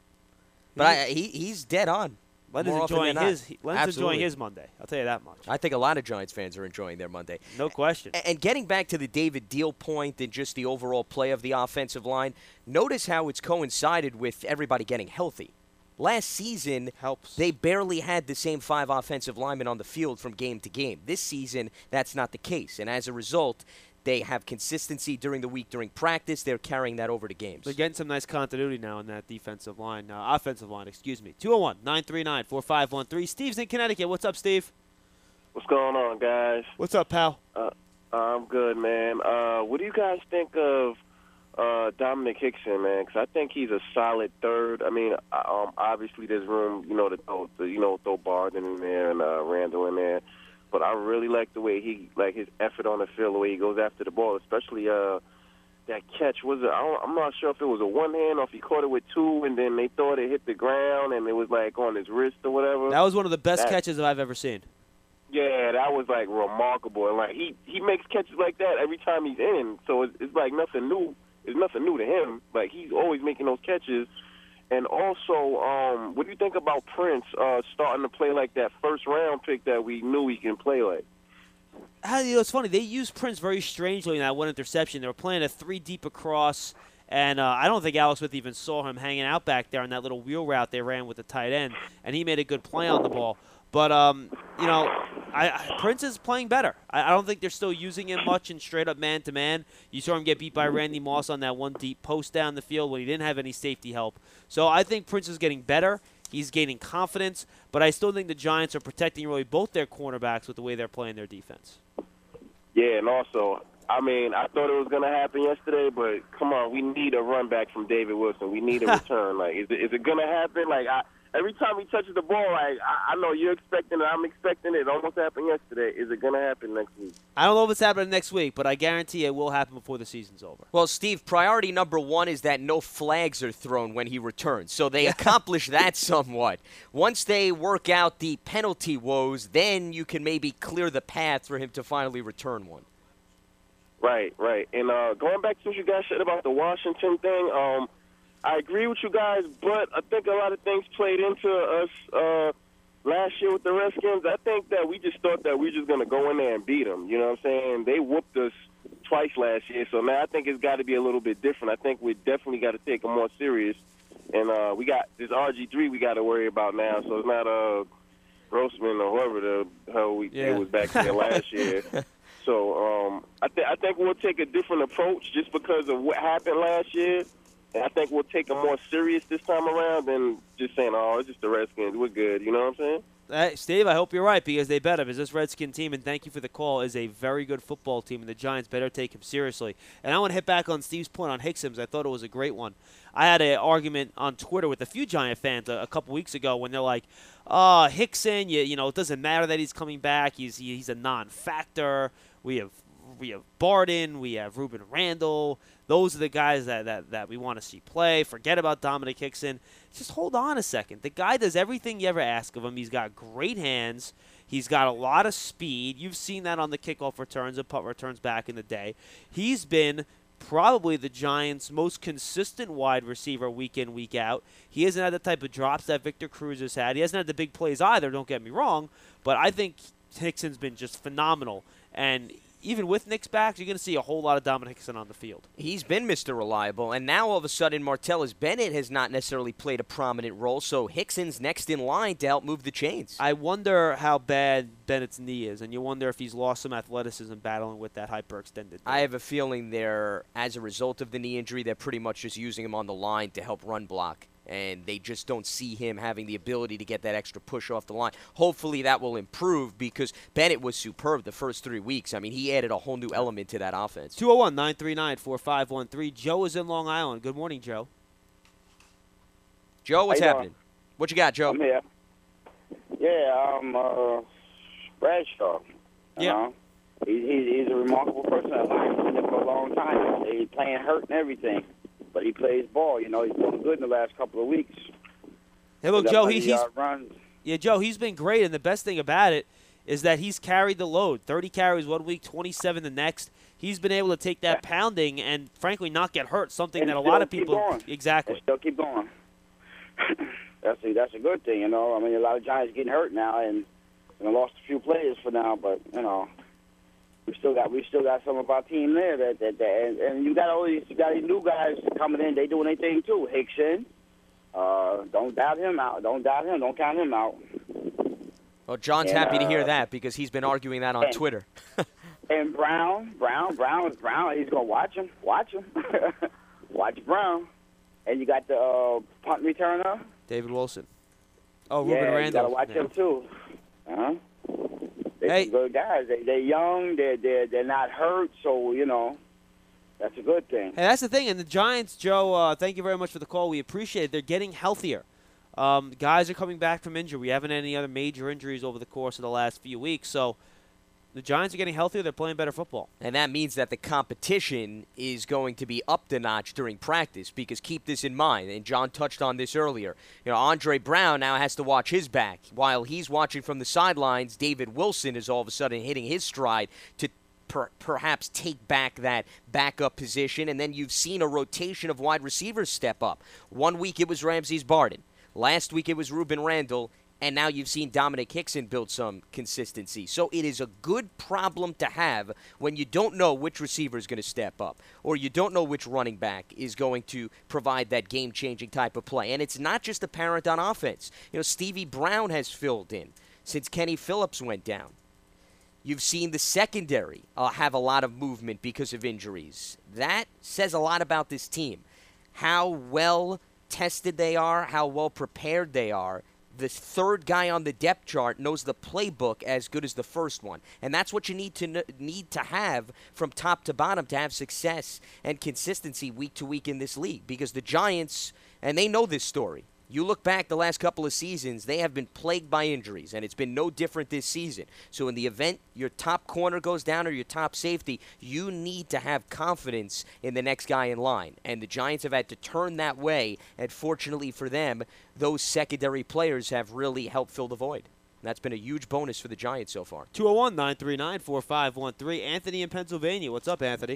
But I, he he's dead on. Len More is often enjoying than not. his. he- Len's Absolutely. enjoying his Monday. I'll tell you that much. I think a lot of Giants fans are enjoying their Monday. No question. A- And getting back to the David Deal point and just the overall play of the offensive line, notice how it's coincided with everybody getting healthy. Last season, Helps. they barely had the same five offensive linemen on the field from game to game. This season, that's not the case. And as a result, they have consistency during the week, during practice. They're carrying that over to games. They're getting some nice continuity now in that defensive line, uh, offensive line, excuse me. two oh one, nine three nine, four five one three. Steve's in Connecticut. What's up, Steve? What's going on, guys? What's up, pal? Uh, I'm good, man. Uh, what do you guys think of uh, Dominic Hickson, man? Because I think he's a solid third. I mean, um, obviously there's room, you know, to throw, to, you know, throw Barden in there and uh, Randall in there. But I really like the way he, like his effort on the field, the way he goes after the ball, especially uh, that catch. Was it? I don't, I'm not sure if it was a one hand or if he caught it with two, and then they thought it hit the ground and it was like on his wrist or whatever. That was one of the best That- catches I've ever seen. Yeah, that was like remarkable. And like he he makes catches like that every time he's in, so it's, it's like nothing new. It's nothing new to him. Like he's always making those catches. And also, um, what do you think about Prince uh, starting to play like that first round pick that we knew he can play like? How, you know, it's funny. They used Prince very strangely in that one interception. They were playing a three deep across, and uh, I don't think Alex Smith even saw him hanging out back there on that little wheel route they ran with the tight end, and he made a good play on the ball. But, um, you know, I, I, Prince is playing better. I, I don't think they're still using him much in straight-up man-to-man. You saw him get beat by Randy Moss on that one deep post down the field when he didn't have any safety help. So I think Prince is getting better. He's gaining confidence. But I still think the Giants are protecting really both their cornerbacks with the way they're playing their defense. Yeah, and also, I mean, I thought it was going to happen yesterday, but come on, we need a run back from David Wilson. We need a return. Like, is it, is it going to happen? Like, I, every time he touches the ball, like, I, I know you're expecting it. I'm expecting it. It almost happened yesterday. Is it going to happen next week? I don't know if it's happening next week, but I guarantee it will happen before the season's over. Well, Steve, priority number one is that no flags are thrown when he returns. So they accomplish that somewhat. Once they work out the penalty woes, then you can maybe clear the path for him to finally return one. Right, right. And uh, going back to what you guys said about the Washington thing, um, I agree with you guys, but I think a lot of things played into us uh, last year with the Redskins. I think that we just thought that we were just going to go in there and beat them. You know what I'm saying? They whooped us twice last year, so now I think it's got to be a little bit different. I think we definitely got to take them more serious. And uh, we got this R G three we got to worry about now, so it's not uh, Grossman or whoever the hell we, Yeah. it was back there last year. So um, I, th- I think we'll take a different approach just because of what happened last year. And I think we'll take them more serious this time around than just saying, oh, it's just the Redskins. We're good. You know what I'm saying? Hey, Steve, I hope you're right because they better. Because this Redskin team, and thank you for the call, is a very good football team, and the Giants better take him seriously. And I want to hit back on Steve's point on Hickson. I thought it was a great one. I had an argument on Twitter with a few Giant fans a, a couple weeks ago when they're like, oh, Hickson, you, you know, it doesn't matter that he's coming back. He's he, he's a non-factor. We have we have Barden. We have Ruben Randall. Those are the guys that, that, that we want to see play. Forget about Dominic Hickson. Just hold on a second. The guy does everything you ever ask of him. He's got great hands. He's got a lot of speed. You've seen that on the kickoff returns and punt returns back in the day. He's been probably the Giants' most consistent wide receiver week in, week out. He hasn't had the type of drops that Victor Cruz has had. He hasn't had the big plays either, don't get me wrong, but I think Hickson's been just phenomenal. And even with Nick's back, you're going to see a whole lot of Dominic Hickson on the field. He's been Mister Reliable, and now all of a sudden Martellus Bennett has not necessarily played a prominent role, so Hickson's next in line to help move the chains. I wonder how bad Bennett's knee is, and you wonder if he's lost some athleticism battling with that hyperextended knee. I have a feeling they're, as a result of the knee injury, they're pretty much just using him on the line to help run block. And they just don't see him having the ability to get that extra push off the line. Hopefully that will improve because Bennett was superb the first three weeks. I mean, he added a whole new element to that offense. two oh one, nine three nine, four five one three. Joe is in Long Island. Good morning, Joe. Joe, what's How you happening? doing? What you got, Joe? I'm here. Yeah, I'm uh, Bradshaw. You Yeah. know? He, he, he's a remarkable person. I've been there for a long time. He's playing hurt and everything. But he plays ball, you know. He's doing good in the last couple of weeks. Hey, look, That's Joe, how he, he, he's uh, runs. yeah, Joe, he's been great, and the best thing about it is that he's carried the load. thirty carries one week, twenty-seven the next. He's been able to take that pounding and, frankly, not get hurt. Something And that a still lot of keep people going. exactly. And still keep going. that's a, that's a good thing, you know. I mean, a lot of Giants getting hurt now, and, and I lost a few players for now, but you know. We still got we still got some of our team there that that, that and, and you got all these you got these new guys coming in. They doing their thing too. Hickson, uh, don't doubt him out. Don't doubt him. Don't count him out. Well, John's And, happy to hear uh, that because he's been arguing that on and- Twitter. And Brown, Brown, Brown, Brown. He's gonna watch him. Watch him. Watch Brown. And you got the uh, punt returner. David Wilson. Oh, yeah, Ruben you Randall. gotta watch Yeah. him too. Uh-huh. They're Hey. some good guys. They, they're young. They're, they're, they're not hurt, so, you know, that's a good thing. Hey, that's the thing. And the Giants, Joe, uh, thank you very much for the call. We appreciate it. They're getting healthier. Um, guys are coming back from injury. We haven't had any other major injuries over the course of the last few weeks. So the Giants are getting healthier. They're playing better football. And that means that the competition is going to be up the notch during practice because keep this in mind, and John touched on this earlier. You know, Andre Brown now has to watch his back. While he's watching from the sidelines, David Wilson is all of a sudden hitting his stride to per- perhaps take back that backup position. And then you've seen a rotation of wide receivers step up. One week it was Ramses Barden. Last week it was Ruben Randall. And now you've seen Dominic Hickson build some consistency. So it is a good problem to have when you don't know which receiver is going to step up or you don't know which running back is going to provide that game-changing type of play. And it's not just apparent on offense. You know, Stevie Brown has filled in since Kenny Phillips went down. You've seen the secondary uh, have a lot of movement because of injuries. That says a lot about this team. How well tested they are, how well prepared they are. The third guy on the depth chart knows the playbook as good as the first one, and that's what you need to kn- need to have from top to bottom to have success and consistency week to week in this league. Because the Giants, and they know this story. You look back the last couple of seasons, they have been plagued by injuries, and it's been no different this season. So in the event your top corner goes down or your top safety, you need to have confidence in the next guy in line. And the Giants have had to turn that way, and fortunately for them, those secondary players have really helped fill the void. And that's been a huge bonus for the Giants so far. two oh one, nine three nine, four five one three. Anthony in Pennsylvania. What's up, Anthony?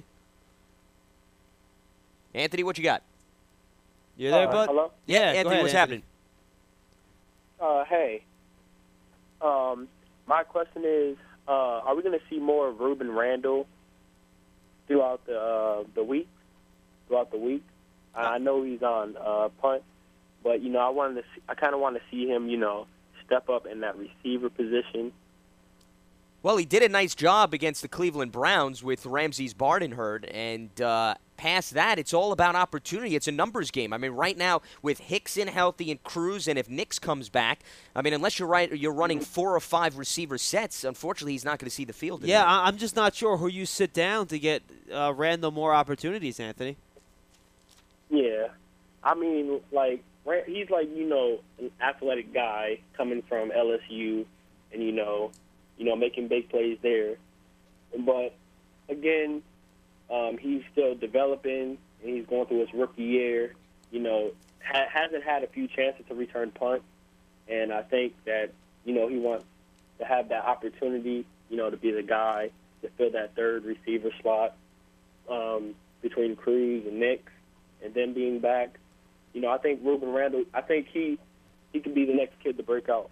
Anthony, what you got? You there, Uh, bud? hello? Yeah, Anthony, go ahead, what's Anthony. Uh, hey. Um, my question is, uh, are we going to see more of Ruben Randall throughout the uh, the week? Throughout the week, I know he's on uh, punt, but you know, I wanted to. See, I kind of want to see him, you know, step up in that receiver position. Well, he did a nice job against the Cleveland Browns with Ramses Barden hurt, and uh, past that, it's all about opportunity. It's a numbers game. I mean, right now with Hickson healthy and Cruz, and if Nix comes back, I mean, unless you're right, you're running four or five receiver sets. Unfortunately, he's not going to see the field. Yeah, tonight. I- I'm just not sure who you sit down to get uh, Randall more opportunities, Anthony. Yeah, I mean, like Ra- he's like you know an athletic guy coming from L S U, and you know, you know making big plays there. But again, um, he's still developing, and he's going through his rookie year. You know, ha- hasn't had a few chances to return punt, and I think that you know he wants to have that opportunity. You know, to be the guy to fill that third receiver slot. Um, between Cruz and Nix and them being back. You know, I think Ruben Randall, I think he he could be the next kid to break out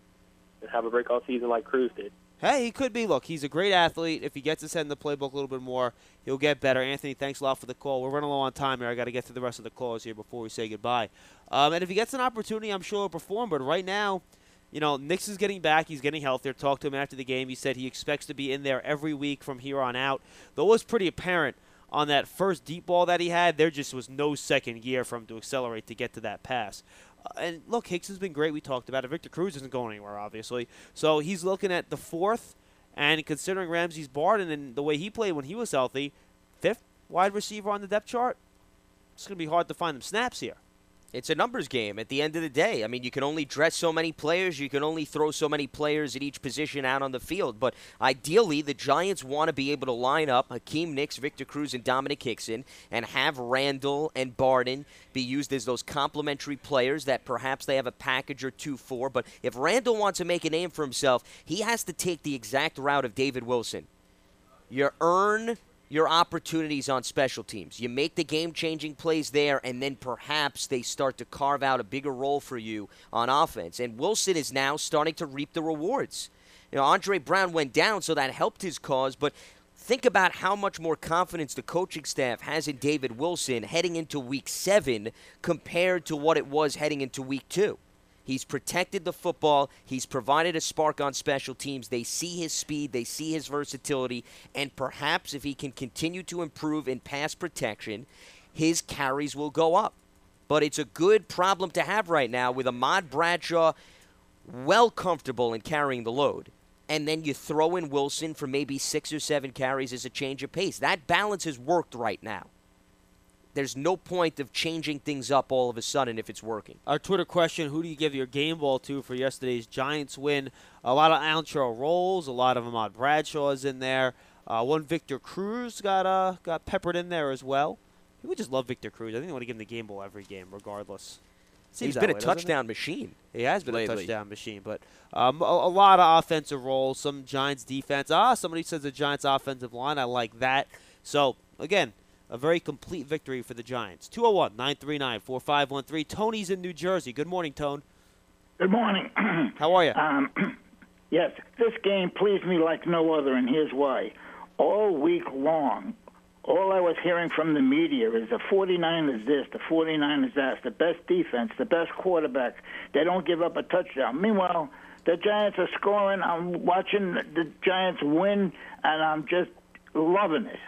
and have a breakout season like Cruz did. Hey, he could be. Look, he's a great athlete. If he gets his head in the playbook a little bit more, he'll get better. Anthony, thanks a lot for the call. We're running low on time here. I got to get to the rest of the calls here before we say goodbye. Um, and if he gets an opportunity, I'm sure he'll perform. But right now, you know, Nix is getting back. He's getting healthier. Talked to him after the game. He said he expects to be in there every week from here on out. Though it was pretty apparent on that first deep ball that he had, there just was no second gear for him to accelerate to get to that pass. Uh, and look, Hicks has been great. We talked about it. Victor Cruz isn't going anywhere, obviously. So he's looking at the fourth. And considering Ramses Barden and the way he played when he was healthy, fifth wide receiver on the depth chart, it's going to be hard to find them snaps here. It's a numbers game at the end of the day. I mean, you can only dress so many players. You can only throw so many players at each position out on the field. But ideally, the Giants want to be able to line up Hakeem Nicks, Victor Cruz, and Dominic Hickson and have Randall and Barden be used as those complementary players that perhaps they have a package or two for. But if Randall wants to make a name for himself, he has to take the exact route of David Wilson. You earn your opportunities on special teams. You make the game-changing plays there, and then perhaps they start to carve out a bigger role for you on offense. And Wilson is now starting to reap the rewards. You know, Andre Brown went down, so that helped his cause, but think about how much more confidence the coaching staff has in David Wilson heading into week seven compared to what it was heading into week two. He's protected the football. He's provided a spark on special teams. They see his speed. They see his versatility. And perhaps if he can continue to improve in pass protection, his carries will go up. But it's a good problem to have right now with Ahmad Bradshaw well comfortable in carrying the load. And then you throw in Wilson for maybe six or seven carries as a change of pace. That balance has worked right now. There's no point of changing things up all of a sudden if it's working. Our Twitter question, who do you give your game ball to for yesterday's Giants win? A lot of Alontrell Rolls, a lot of Ahmad Bradshaw is in there. Uh, one Victor Cruz got uh, got peppered in there as well. People just love Victor Cruz. I think they want to give him the game ball every game regardless. Seems He's been way, a touchdown machine. He has been lately. a touchdown machine. But um, a, a lot of offensive roles, some Giants defense. Ah, somebody says the Giants offensive line. I like that. So, again, a very complete victory for the Giants. two oh one, nine three nine, four five one three. Tony's in New Jersey. Good morning, Tone. Good morning. How are you? Um, yes, this game pleased me like no other, and here's why. All week long, all I was hearing from the media is the 49ers this, the 49ers that, the best defense, the best quarterback. They don't give up a touchdown. Meanwhile, the Giants are scoring. I'm watching the Giants win, and I'm just loving it.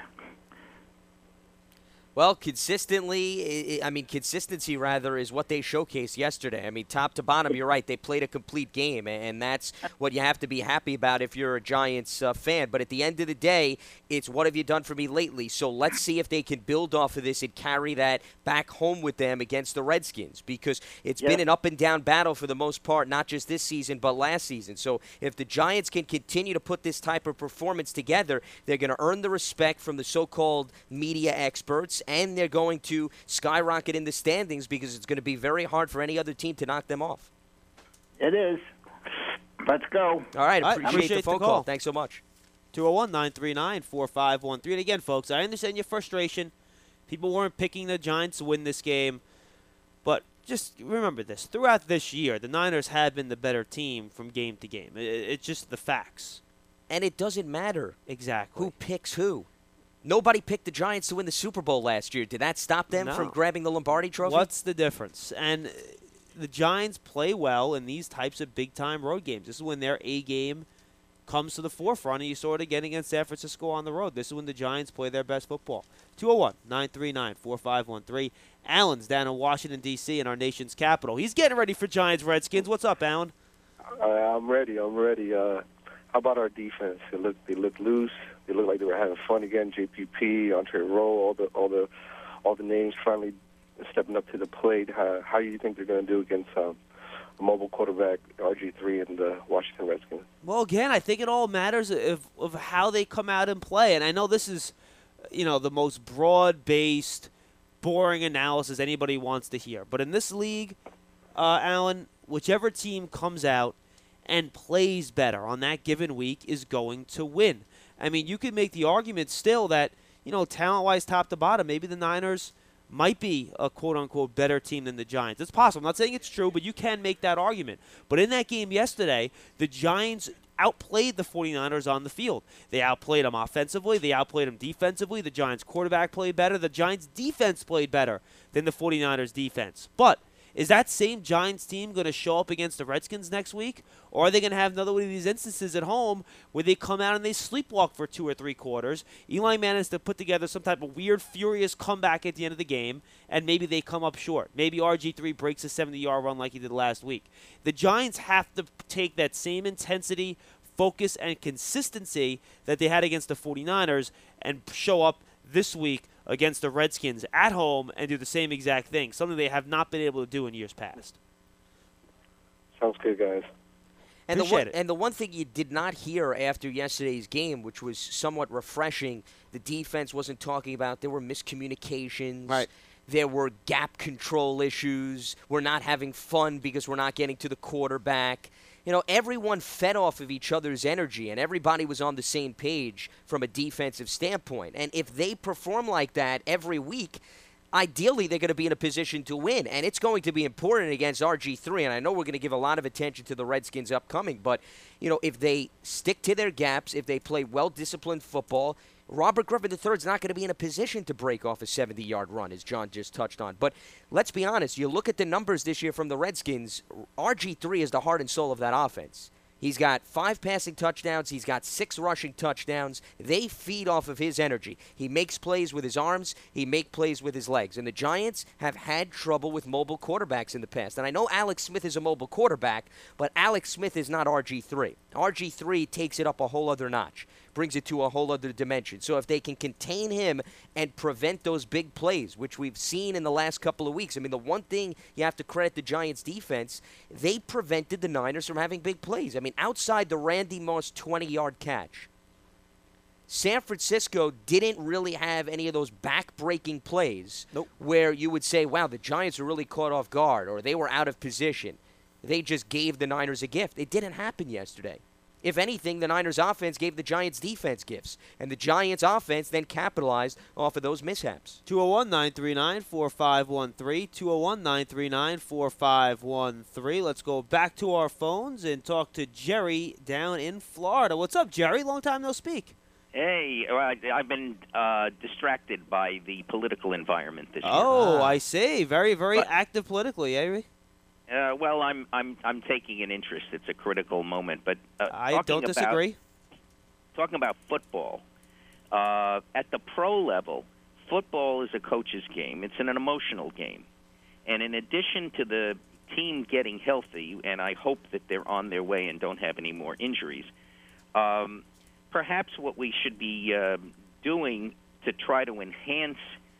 Well, consistently, I mean, consistency, rather, is what they showcased yesterday. I mean, top to bottom, you're right. They played a complete game, and that's what you have to be happy about if you're a Giants uh, fan. But at the end of the day, it's what have you done for me lately? So let's see if they can build off of this and carry that back home with them against the Redskins, because it's Yep. been an up-and-down battle for the most part, not just this season, but last season. So if the Giants can continue to put this type of performance together, they're going to earn the respect from the so-called media experts, and they're going to skyrocket in the standings because it's going to be very hard for any other team to knock them off. It is. Let's go. All right, I appreciate, appreciate the phone the call. call. Thanks so much. two oh one, nine three nine, four five one three. And again, folks, I understand your frustration. People weren't picking the Giants to win this game. But just remember this. Throughout this year, the Niners have been the better team from game to game. It, it's just the facts. And it doesn't matter exactly who picks who. Nobody picked the Giants to win the Super Bowl last year. Did that stop them No. from grabbing the Lombardi Trophy? What's the difference? And uh, the Giants play well in these types of big-time road games. This is when their A-game comes to the forefront, and you saw it again against San Francisco on the road. This is when the Giants play their best football. two oh one, nine three nine, four five one three. Alan's down in Washington, D C, in our nation's capital. He's getting ready for Giants-Redskins. What's up, Alan? Uh, I'm ready. I'm ready. Uh, how about our defense? They look, they look loose. They look like they were having fun again. J P P, Andre Rowe, all the, all the, all the names finally stepping up to the plate. How, how do you think they're going to do against um, a mobile quarterback, R G three, and the Washington Redskins? Well, again, I think it all matters of, of how they come out and play. And I know this is, you know, the most broad-based, boring analysis anybody wants to hear. But in this league, uh, Alan, whichever team comes out and plays better on that given week is going to win. I mean, you could make the argument still that, you know, talent-wise, top to bottom, maybe the Niners might be a quote-unquote better team than the Giants. It's possible. I'm not saying it's true, but you can make that argument. But in that game yesterday, the Giants outplayed the 49ers on the field. They outplayed them offensively. They outplayed them defensively. The Giants quarterback played better. The Giants defense played better than the 49ers defense. But is that same Giants team going to show up against the Redskins next week? Or are they going to have another one of these instances at home where they come out and they sleepwalk for two or three quarters? Eli managed to put together some type of weird, furious comeback at the end of the game, and maybe they come up short. Maybe R G three breaks a seventy-yard run like he did last week. The Giants have to take that same intensity, focus, and consistency that they had against the 49ers and show up this week against the Redskins at home and do the same exact thing, something they have not been able to do in years past. Sounds good, guys. And the, Appreciate one, it. and the one thing you did not hear after yesterday's game, which was somewhat refreshing, the defense wasn't talking about there were miscommunications. Right. There were gap control issues. We're not having fun because we're not getting to the quarterback. You know, everyone fed off of each other's energy, and everybody was on the same page from a defensive standpoint. And if they perform like that every week, ideally they're going to be in a position to win. And it's going to be important against R G three, and I know we're going to give a lot of attention to the Redskins upcoming. But, you know, if they stick to their gaps, if they play well-disciplined football, Robert Griffin the third is not going to be in a position to break off a seventy-yard run, as John just touched on. But let's be honest. You look at the numbers this year from the Redskins, R G three is the heart and soul of that offense. He's got five passing touchdowns. He's got six rushing touchdowns. They feed off of his energy. He makes plays with his arms. He makes plays with his legs. And the Giants have had trouble with mobile quarterbacks in the past. And I know Alex Smith is a mobile quarterback, but Alex Smith is not R G three. R G three takes it up a whole other notch, brings it to a whole other dimension. So if they can contain him and prevent those big plays, which we've seen in the last couple of weeks, I mean, the one thing you have to credit the Giants' defense, they prevented the Niners from having big plays. I mean, outside the Randy Moss twenty-yard catch, San Francisco didn't really have any of those back-breaking plays nope. where you would say, wow, the Giants are really caught off guard or they were out of position. They just gave the Niners a gift. It didn't happen yesterday. If anything, the Niners' offense gave the Giants' defense gifts, and the Giants' offense then capitalized off of those mishaps. two oh one, nine three nine, four five one three, two oh one, nine three nine, four five one three. Let's go back to our phones and talk to Jerry down in Florida. What's up, Jerry? Long time no speak. Hey, I've been uh, distracted by the political environment this year. Oh, I see. Very, very But- active politically, eh? Uh, well, I'm I'm I'm taking an interest. It's a critical moment, but uh, I talking don't about, disagree. Talking about football, uh, at the pro level, football is a coach's game. It's an emotional game, and in addition to the team getting healthy, and I hope that they're on their way and don't have any more injuries, um, perhaps what we should be uh, doing to try to enhance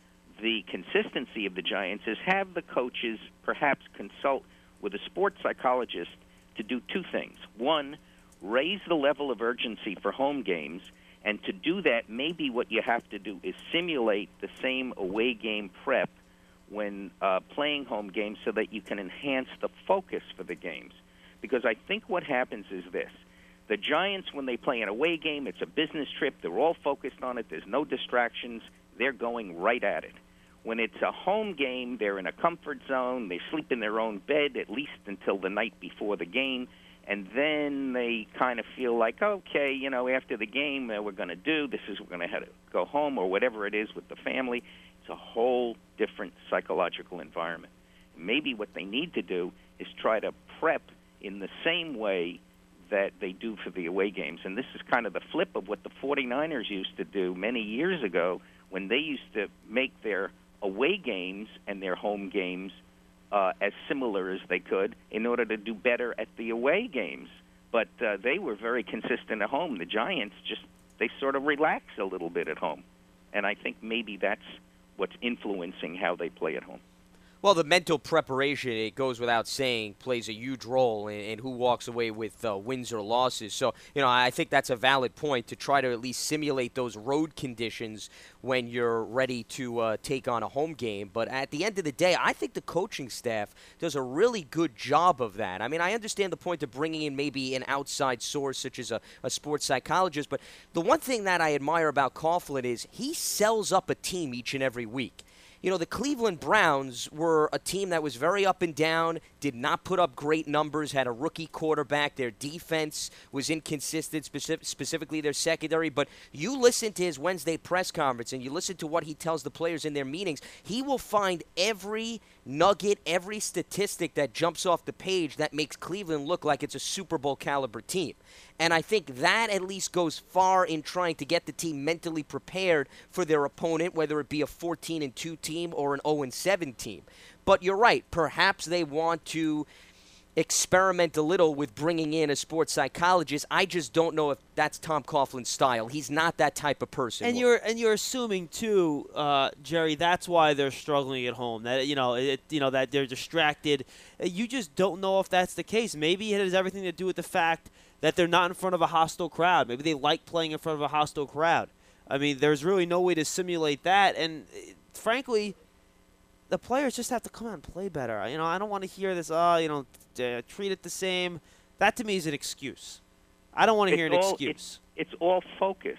the consistency of the Giants is have the coaches perhaps consult with a sports psychologist to do two things. One, raise the level of urgency for home games, and to do that, maybe what you have to do is simulate the same away game prep when uh, playing home games so that you can enhance the focus for the games. Because I think what happens is this. The Giants, when they play an away game, it's a business trip. They're all focused on it. There's no distractions. They're going right at it. When it's a home game, they're in a comfort zone. They sleep in their own bed at least until the night before the game. And then they kind of feel like, okay, you know, after the game, uh, we're going to do this is we're going to have to go home or whatever it is with the family. It's a whole different psychological environment. Maybe what they need to do is try to prep in the same way that they do for the away games. And this is kind of the flip of what the 49ers used to do many years ago when they used to make their away games and their home games uh, as similar as they could in order to do better at the away games. But uh, they were very consistent at home. The Giants just, they sort of relax a little bit at home. And I think maybe that's what's influencing how they play at home. Well, the mental preparation, it goes without saying, plays a huge role in, in who walks away with uh, wins or losses. So, you know, I think that's a valid point to try to at least simulate those road conditions when you're ready to uh, take on a home game. But at the end of the day, I think the coaching staff does a really good job of that. I mean, I understand the point of bringing in maybe an outside source such as a, a sports psychologist, but the one thing that I admire about Coughlin is he sells up a team each and every week. You know, the Cleveland Browns were a team that was very up and down, did not put up great numbers, had a rookie quarterback. Their defense was inconsistent, specific, specifically their secondary. But you listen to his Wednesday press conference and you listen to what he tells the players in their meetings, he will find every nugget, every statistic that jumps off the page that makes Cleveland look like it's a Super Bowl caliber team. And I think that at least goes far in trying to get the team mentally prepared for their opponent, whether it be a fourteen and two team or an oh and seven team. But you're right. Perhaps they want to experiment a little with bringing in a sports psychologist. I just don't know if that's Tom Coughlin's style. He's not that type of person. And you're and you're assuming too, uh, Jerry. That's why they're struggling at home. That you know, it, you know that they're distracted. You just don't know if that's the case. Maybe it has everything to do with the fact that they're not in front of a hostile crowd. Maybe they like playing in front of a hostile crowd. I mean, there's really no way to simulate that. And frankly, the players just have to come out and play better. You know, I don't want to hear this, oh, you know, uh, treat it the same. That to me is an excuse. I don't want to hear an all, excuse. It's, it's all focus.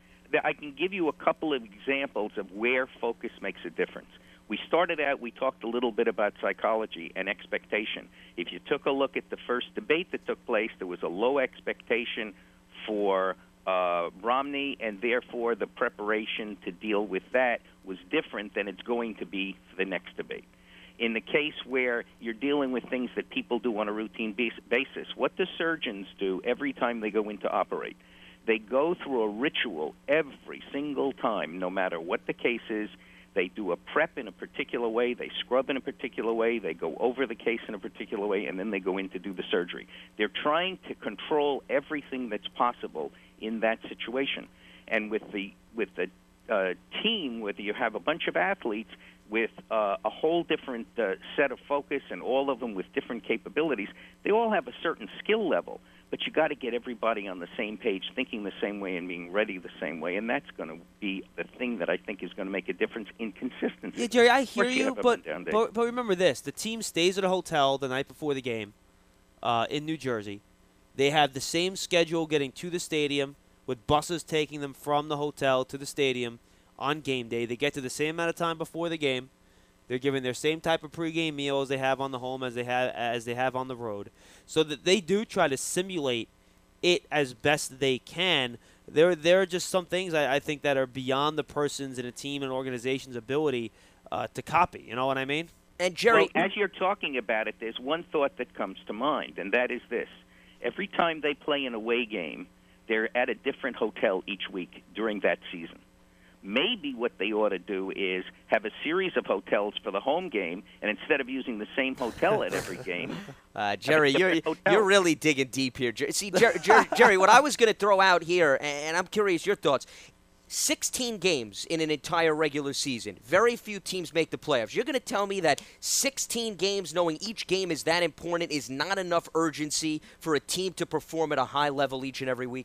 I can give you a couple of examples of where focus makes a difference. We started out, we talked a little bit about psychology and expectation. If you took a look at the first debate that took place, there was a low expectation for uh, Romney, and therefore the preparation to deal with that was different than it's going to be for the next debate. In the case where you're dealing with things that people do on a routine basis, what the surgeons do every time they go in to operate, they go through a ritual every single time, no matter what the case is. They do a prep in a particular way, they scrub in a particular way, they go over the case in a particular way, and then they go in to do the surgery. They're trying to control everything that's possible in that situation. And with the with the uh, team, whether you have a bunch of athletes with uh, a whole different uh, set of focus and all of them with different capabilities, they all have a certain skill level. But you got to get everybody on the same page, thinking the same way and being ready the same way, and that's going to be the thing that I think is going to make a difference in consistency. Yeah, Jerry, I hear you, you, but, but but remember this: the team stays at a hotel the night before the game uh, in New Jersey. They have the same schedule getting to the stadium, with buses taking them from the hotel to the stadium on game day. They get to the same amount of time before the game. They're given their same type of pregame meal as they have on the home as they have as they have on the road, so that they do try to simulate it as best they can. There, there are just some things I, I think that are beyond the person's and a team and organization's ability uh, to copy. You know what I mean? And Jerry, well, as you're talking about it, there's one thought that comes to mind, and that is this: every time they play an away game, they're at a different hotel each week during that season. Maybe what they ought to do is have a series of hotels for the home game, and instead of using the same hotel at every game, uh, Jerry, you're you're really digging deep here. See, Jer- Jer- Jerry, what I was going to throw out here, and I'm curious your thoughts. sixteen games in an entire regular season. Very few teams make the playoffs. You're going to tell me that sixteen games, knowing each game is that important, is not enough urgency for a team to perform at a high level each and every week?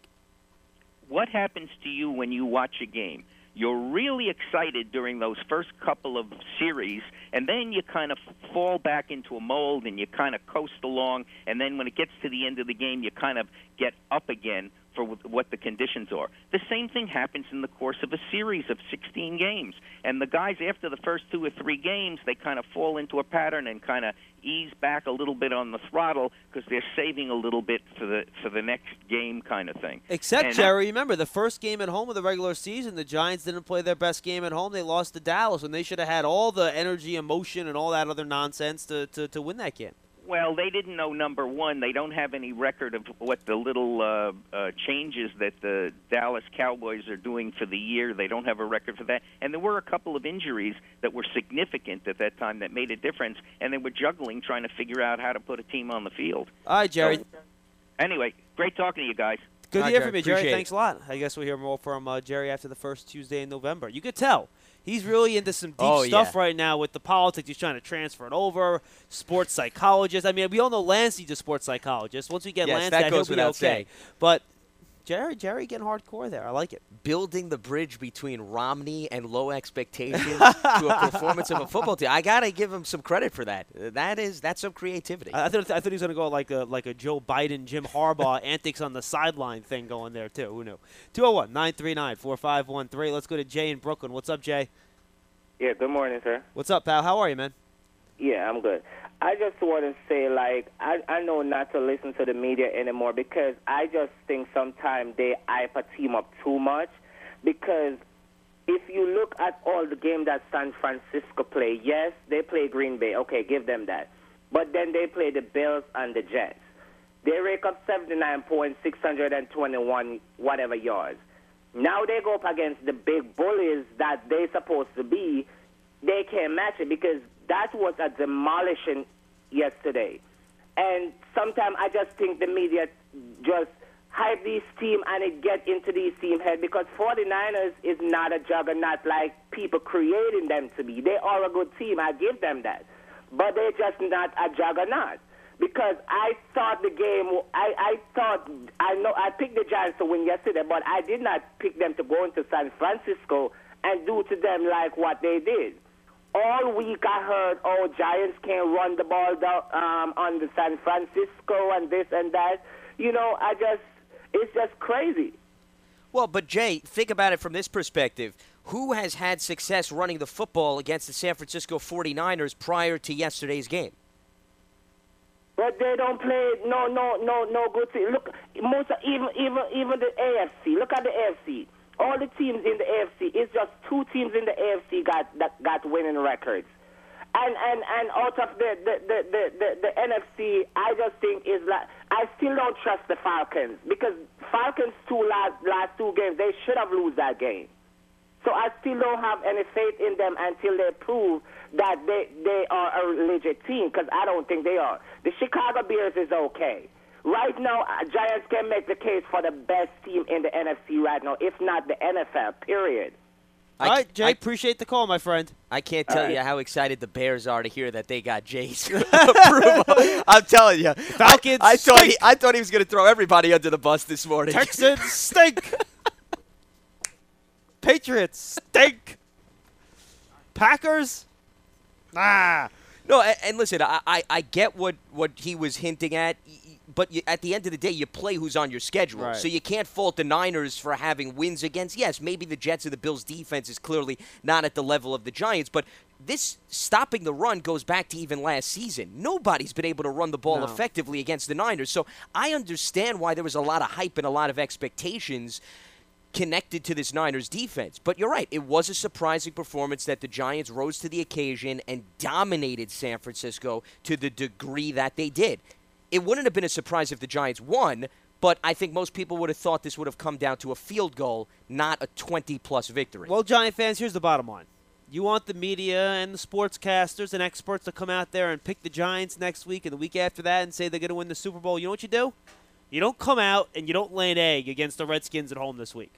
What happens to you when you watch a game? You're really excited during those first couple of series, and then you kind of fall back into a mold and you kind of coast along, and then when it gets to the end of the game, you kind of get up again for what the conditions are. The same thing happens in the course of a series of sixteen games. And the guys, after the first two or three games, they kind of fall into a pattern and kind of ease back a little bit on the throttle because they're saving a little bit for the for the next game kind of thing. Except, and, Jerry, remember, the first game at home of the regular season, the Giants didn't play their best game at home. They lost to Dallas, and they should have had all the energy, emotion, and all that other nonsense to, to, to win that game. Well, they didn't know, number one, they don't have any record of what the little uh, uh, changes that the Dallas Cowboys are doing for the year. They don't have a record for that. And there were a couple of injuries that were significant at that time that made a difference, and they were juggling, trying to figure out how to put a team on the field. All right, Jerry. So, anyway, great talking to you guys. Good to right, hear Jerry. from you, Jerry. Appreciate Thanks a lot. I guess we'll hear more from uh, Jerry after the first Tuesday in November. You could tell He's really into some deep Oh, stuff yeah. right now with the politics. He's trying to transfer it over. Sports psychologist. I mean, we all know Lance needs a sports psychologist. Once we get Yes, Lance, that that goes he'll be without okay. saying. But Jerry, Jerry getting hardcore there. I like it. Building the bridge between Romney and low expectations to a performance of a football team. I gotta give him some credit for that. That is that's some creativity. I, I thought I thought he was going to go like a like a Joe Biden, Jim Harbaugh antics on the sideline thing going there too. Who knew? two oh one, nine three nine, four five one three. Let's go to Jay in Brooklyn. What's up, Jay? Yeah, good morning, sir. What's up, pal? How are you, man? Yeah, I'm good. I just want to say, like, I, I know not to listen to the media anymore because I just think sometimes they hype a team up too much. Because if you look at all the games that San Francisco play, yes, they play Green Bay. Okay, give them that. But then they play the Bills and the Jets. They rake up seventy-nine points, six hundred twenty-one whatever yards. Now they go up against the big bullies that they're supposed to be. They can't match it because that was a demolition yesterday. And sometimes I just think the media just hype these teams and it get into these team head because forty-niners is not a juggernaut like people creating them to be. They are a good team. I give them that. But they're just not a juggernaut. Because I thought the game, I, I thought, I know I picked the Giants to win yesterday, but I did not pick them to go into San Francisco and do to them like what they did. All week I heard, oh, Giants can't run the ball down, um, on the San Francisco and this and that. You know, I just, it's just crazy. Well, but Jay, think about it from this perspective. Who has had success running the football against the San Francisco forty-niners prior to yesterday's game? But they don't play no no no no good team. Look, most even even even the A F C. Look at the A F C. All the teams in the A F C, it's just two teams in the A F C got that got winning records. And and, and out of the the, the, the, the the N F C, I just think is like I still don't trust the Falcons because Falcons two last last two games they should have lost that game. So I still don't have any faith in them until they prove that they, they are a legit team, because I don't think they are. The Chicago Bears is okay. Right now, Giants can make the case for the best team in the N F C right now, if not the N F L, period. All right, Jay, I, appreciate the call, my friend. I can't tell right. you how excited the Bears are to hear that they got Jay's approval. I'm telling you. Falcons I, I, thought, stink. he, I thought he was going to throw everybody under the bus this morning. Texans stink. Patriots stink. Packers? Ah. No, and, and listen, I, I, I get what, what he was hinting at, but you, at the end of the day, you play who's on your schedule. Right. So you can't fault the Niners for having wins against, yes, maybe the Jets and the Bills' defense is clearly not at the level of the Giants, but this stopping the run goes back to even last season. Nobody's been able to run the ball No. effectively against the Niners. So I understand why there was a lot of hype and a lot of expectations connected to this Niners defense. But you're right, it was a surprising performance that the Giants rose to the occasion and dominated San Francisco to the degree that they did. It wouldn't have been a surprise if the Giants won, but I think most people would have thought this would have come down to a field goal, not a twenty-plus victory. Well, Giant fans, here's the bottom line. You want the media and the sportscasters and experts to come out there and pick the Giants next week and the week after that and say they're going to win the Super Bowl. You know what you do? You don't come out and you don't lay an egg against the Redskins at home this week.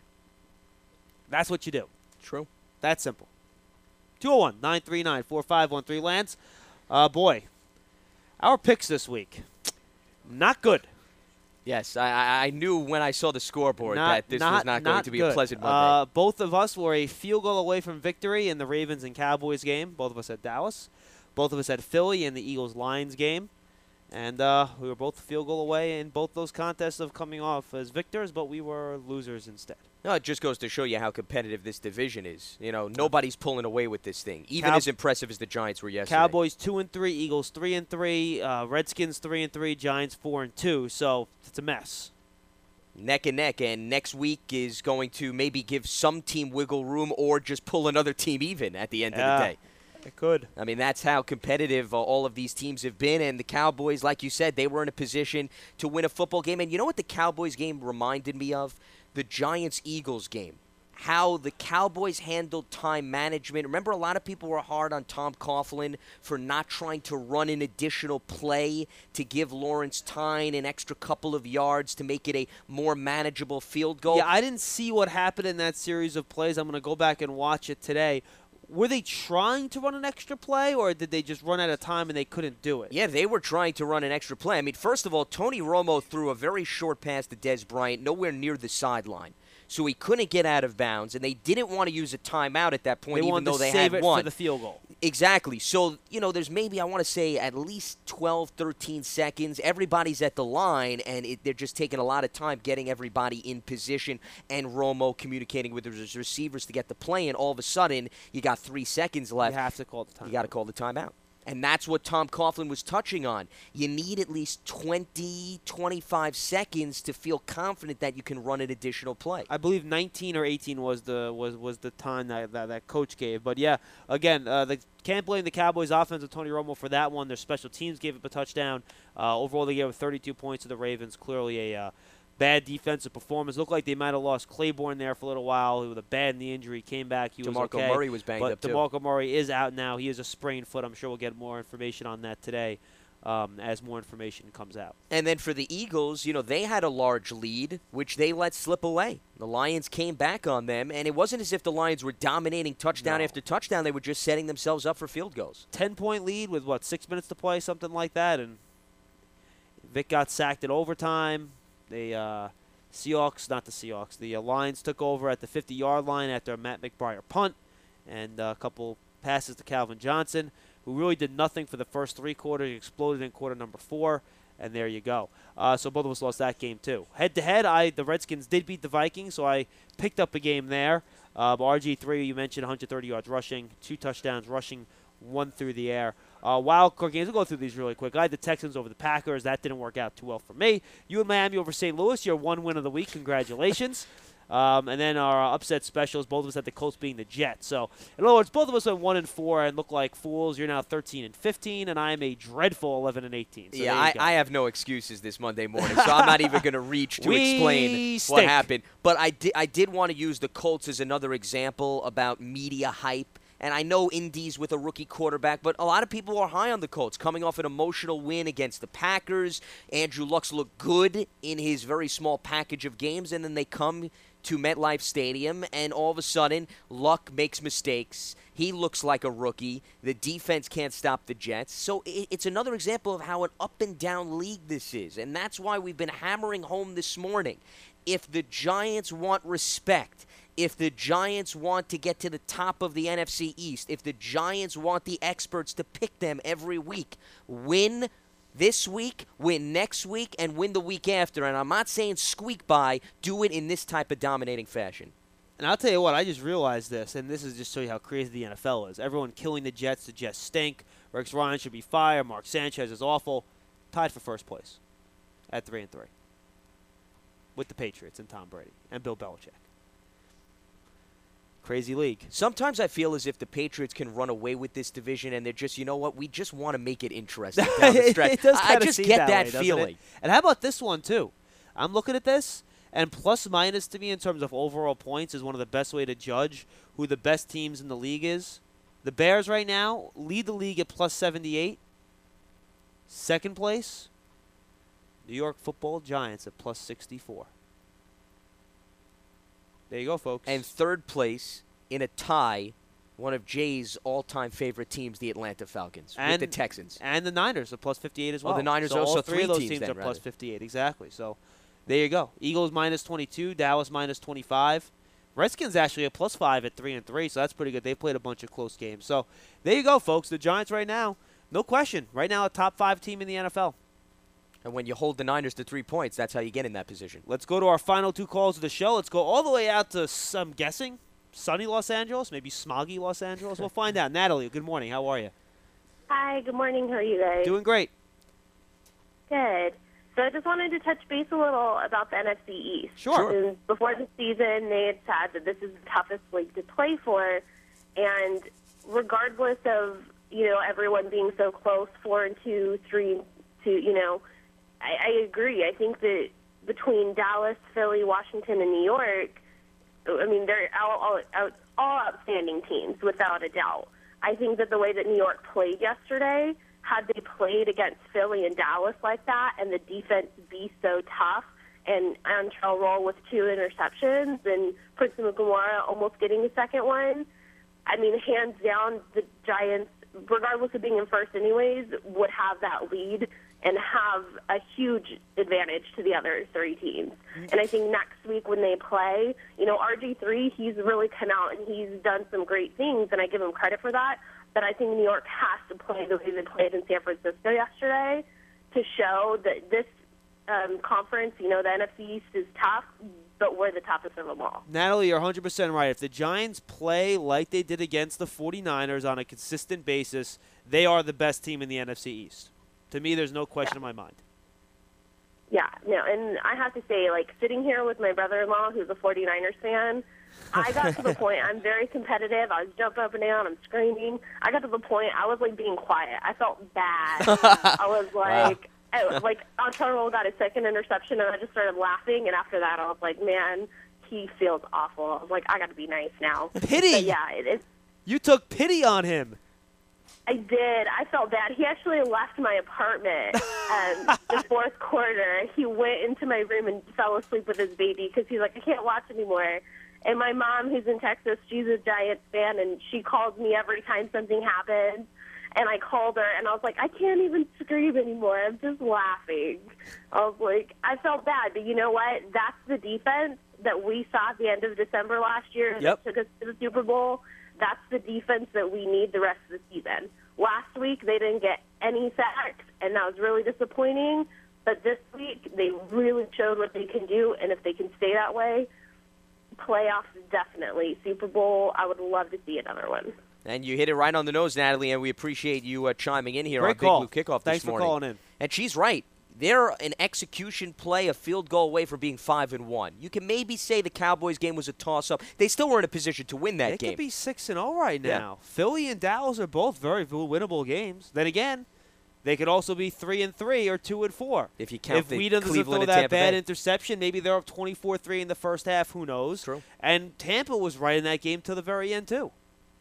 That's what you do. True. That's simple. two oh one, nine three nine, four five one three. Lance, uh, boy, our picks this week, not good. Yes, I, I knew when I saw the scoreboard Not- that this not- was not, going not to be good. a pleasant Monday. Uh, both of us were a field goal away from victory in the Ravens and Cowboys game. Both of us had Dallas. Both of us had Philly in the Eagles-Lions game. And uh, we were both a field goal away in both those contests of coming off as victors, but we were losers instead. No, it just goes to show you how competitive this division is. You know, nobody's pulling away with this thing, even Cow- as impressive as the Giants were yesterday. Cowboys two and three, Eagles three and three, uh, Redskins three and three, Giants four and two. So it's a mess. Neck and neck, and next week is going to maybe give some team wiggle room or just pull another team even at the end Yeah, of the day. It could. I mean, that's how competitive uh, all of these teams have been, and the Cowboys, like you said, they were in a position to win a football game. And you know what the Cowboys game reminded me of? The Giants-Eagles game. How the Cowboys handled time management. Remember, a lot of people were hard on Tom Coughlin for not trying to run an additional play to give Lawrence Tyne an extra couple of yards to make it a more manageable field goal. Yeah, I didn't see what happened in that series of plays. I'm going to go back and watch it today. were they trying to run an extra play, or did they just run out of time and they couldn't do it? Yeah, they were trying to run an extra play. I mean, first of all, Tony Romo threw a very short pass to Des Bryant, nowhere near the sideline. So he couldn't get out of bounds, and they didn't want to use a timeout at that point, They even wanted though to they save had it one. for the field goal. Exactly. So, you know, there's maybe, I want to say, at least twelve, thirteen seconds. Everybody's at the line, and it, they're just taking a lot of time getting everybody in position, and Romo communicating with his receivers to get the play, and all of a sudden, you got three seconds left. You have to call the timeout. You got to call the timeout. And that's what Tom Coughlin was touching on. You need at least twenty, twenty-five seconds to feel confident that you can run an additional play. I believe nineteen or eighteen was the was, was the time that, that that coach gave. But yeah, again, uh, they can't blame the Cowboys' offense and Tony Romo for that one. Their special teams gave up a touchdown. Uh, overall, they gave up thirty-two points to the Ravens. Clearly a uh, bad defensive performance. Looked like they might have lost Claiborne there for a little while. With a bad knee injury, came back. He was DeMarco okay. Murray was banged but up, too. DeMarco Murray is out now. He is a sprained foot. I'm sure we'll get more information on that today um, as more information comes out. And then for the Eagles, you know, they had a large lead, which they let slip away. The Lions came back on them, and it wasn't as if the Lions were dominating touchdown No. after touchdown. They were just setting themselves up for field goals. ten-point lead with, what, six minutes to play, something like that, and Vic got sacked at overtime. They uh, Seahawks, not the Seahawks, the uh, Lions took over at the fifty-yard line after a Matt McBride punt and uh, a couple passes to Calvin Johnson, who really did nothing for the first three quarters. He exploded in quarter number four, and there you go. Uh, so both of us lost that game too. Head-to-head, I the Redskins did beat the Vikings, so I picked up a game there. Uh, R G three, you mentioned one hundred thirty yards rushing, two touchdowns rushing, one through the air. Uh, wild card games, we'll go through these really quick. I had the Texans over the Packers. That didn't work out too well for me. You and Miami over Saint Louis, your one win of the week. Congratulations. Um, and then our upset specials, both of us had the Colts being the Jets. So, in other words, both of us went one and four and look like fools. You're now thirteen and fifteen, and I am a dreadful eleven and eighteen. So yeah, there you I, go. I have no excuses this Monday morning, so I'm not even going to reach to We explain stink. what happened. But I did, I did want to use the Colts as another example about media hype. And I know Indy's with a rookie quarterback, but a lot of people are high on the Colts, coming off an emotional win against the Packers. Andrew Luck's looked good in his very small package of games, and then they come to MetLife Stadium, and all of a sudden, Luck makes mistakes. He looks like a rookie. The defense can't stop the Jets. So it's another example of how an up-and-down league this is, and that's why we've been hammering home this morning. If the Giants want respect, if the Giants want to get to the top of the N F C East, if the Giants want the experts to pick them every week, win this week, win next week, and win the week after. And I'm not saying squeak by. Do it in this type of dominating fashion. And I'll tell you what, I just realized this, and this is just to show you how crazy the N F L is. Everyone killing the Jets. The Jets stink. Rex Ryan should be fired. Mark Sanchez is awful. Tied for first place at three and three with the Patriots and Tom Brady and Bill Belichick. Crazy league. Sometimes I feel as if the Patriots can run away with this division, and they're just, you know what, we just want to make it interesting down the stretch. It does I kinda just seem get that that way, doesn't feeling. it? And how about this one, too? I'm looking at this, and plus minus to me in terms of overall points is one of the best way to judge who the best teams in the league is. The Bears right now lead the league at plus seventy-eight. Second place, New York Football Giants at plus sixty-four. There you go, folks. And third place in a tie, one of Jay's all-time favorite teams, the Atlanta Falcons, and with the Texans. And the Niners are plus fifty-eight as Oh, well. the Niners so are also all three, three of those teams teams then, are plus rather. fifty-eight, exactly. So there you go. Eagles minus twenty-two, Dallas minus twenty-five. Redskins actually a plus five at three and three, so that's pretty good. They played a bunch of close games. So there you go, folks. The Giants right now, no question, right now a top five team in the N F L. And when you hold the Niners to three points, that's how you get in that position. Let's go to our final two calls of the show. Let's go all the way out to, I'm guessing, sunny Los Angeles, maybe smoggy Los Angeles. We'll find out. Natalie, good morning. How are you? Hi, good morning. How are you guys? Doing great. Good. So I just wanted to touch base a little about the N F C East. Sure. Sure. Since before the season, they had said that this is the toughest league to play for, and regardless of, you know, everyone being so close, four and two, three and two, you know, I, I agree. I think that between Dallas, Philly, Washington, and New York, I mean, they're all, all, all, all outstanding teams, without a doubt. I think that the way that New York played yesterday, had they played against Philly and Dallas like that, and the defense be so tough, and Antrell roll with two interceptions, and Prince Mukamara almost getting a second one, I mean, hands down, the Giants, regardless of being in first anyways, would have that lead and have a huge advantage to the other three teams. And I think next week when they play, you know, R G three, he's really come out and he's done some great things, and I give him credit for that. But I think New York has to play the way they played in San Francisco yesterday to show that this um, conference, you know, the N F C East is tough, but we're the toughest of them all. Natalie, you're one hundred percent right. If the Giants play like they did against the forty-niners on a consistent basis, they are the best team in the N F C East. To me, there's no question in my mind. Yeah, no, and I have to say, like, sitting here with my brother-in-law, who's a forty-niners fan, I got to the point, I'm very competitive. I was jumping up and down. I'm screaming. I got to the point, I was, like, being quiet. I felt bad. I was like, wow. I, like, Antonio got a second interception, and I just started laughing. And after that, I was like, man, he feels awful. I was like, I got to be nice now. Pity. But yeah, it, it, you took pity on him. I did. I felt bad. He actually left my apartment um, the fourth quarter. He went into my room and fell asleep with his baby because he's like, I can't watch anymore. And my mom, who's in Texas, she's a Giants fan, and she calls me every time something happens. And I called her, and I was like, I can't even scream anymore. I'm just laughing. I was like, I felt bad. But you know what? That's the defense that we saw at the end of December last year yep. that took us to the Super Bowl. That's the defense that we need the rest of the season. Last week, they didn't get any sacks, and that was really disappointing. But this week, they really showed what they can do, and if they can stay that way, playoffs definitely. Super Bowl, I would love to see another one. And you hit it right on the nose, Natalie, and we appreciate you uh, chiming in here Great on call. Big Blue Kickoff Thanks this morning. for calling in. And she's right. They're an execution play, a field goal away from being five and one. You can maybe say the Cowboys game was a toss-up. They still were in a position to win that they game. They could be six and zero right now. Yeah. Philly and Dallas are both very winnable games. Then again, they could also be three and three or two and four. If you count if the Whedon doesn't Cleveland throw and that Tampa bad Bay. interception, maybe they're up twenty-four three in the first half. Who knows? True. And Tampa was right in that game to the very end too.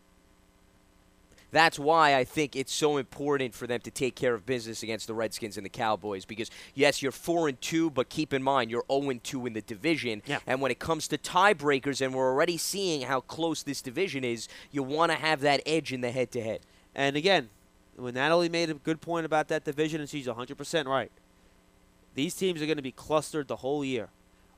That's why I think it's so important for them to take care of business against the Redskins and the Cowboys because, yes, you're four and two, but keep in mind you're oh and two in the division. Yeah. And when it comes to tiebreakers, and we're already seeing how close this division is, you want to have that edge in the head-to-head. And again, when Natalie made a good point about that division, and she's one hundred percent right, these teams are going to be clustered the whole year.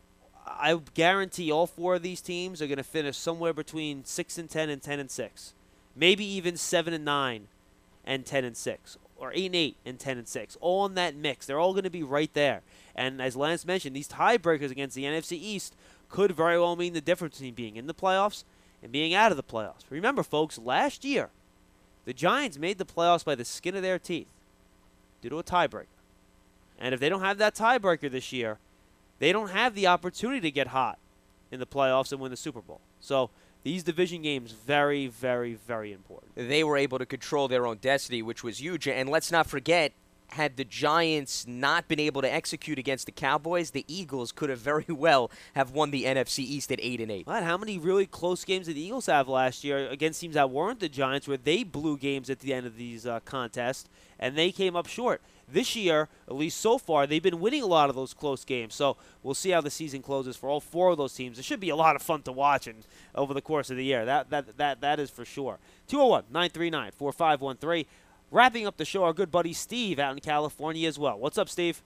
I guarantee all four of these teams are going to finish somewhere between six and ten and ten and six. Maybe even seven and nine, and ten and six, or eight and eight and ten and six. All in that mix, they're all going to be right there. And as Lance mentioned, these tiebreakers against the N F C East could very well mean the difference between being in the playoffs and being out of the playoffs. Remember, folks, last year the Giants made the playoffs by the skin of their teeth due to a tiebreaker. And if they don't have that tiebreaker this year, they don't have the opportunity to get hot in the playoffs and win the Super Bowl. So these division games, very, very, very important. They were able to control their own destiny, which was huge. And let's not forget, had the Giants not been able to execute against the Cowboys, the Eagles could have very well have won the N F C East at eight and eight. Right, how many really close games did the Eagles have last year against teams that weren't the Giants, where they blew games at the end of these uh, contests, and they came up short? This year, at least so far, they've been winning a lot of those close games. So we'll see how the season closes for all four of those teams. It should be a lot of fun to watch and over the course of the year. That that that that is for sure. two oh one, nine three nine, four five one three. Wrapping up the show, our good buddy Steve out in California as well. What's up, Steve?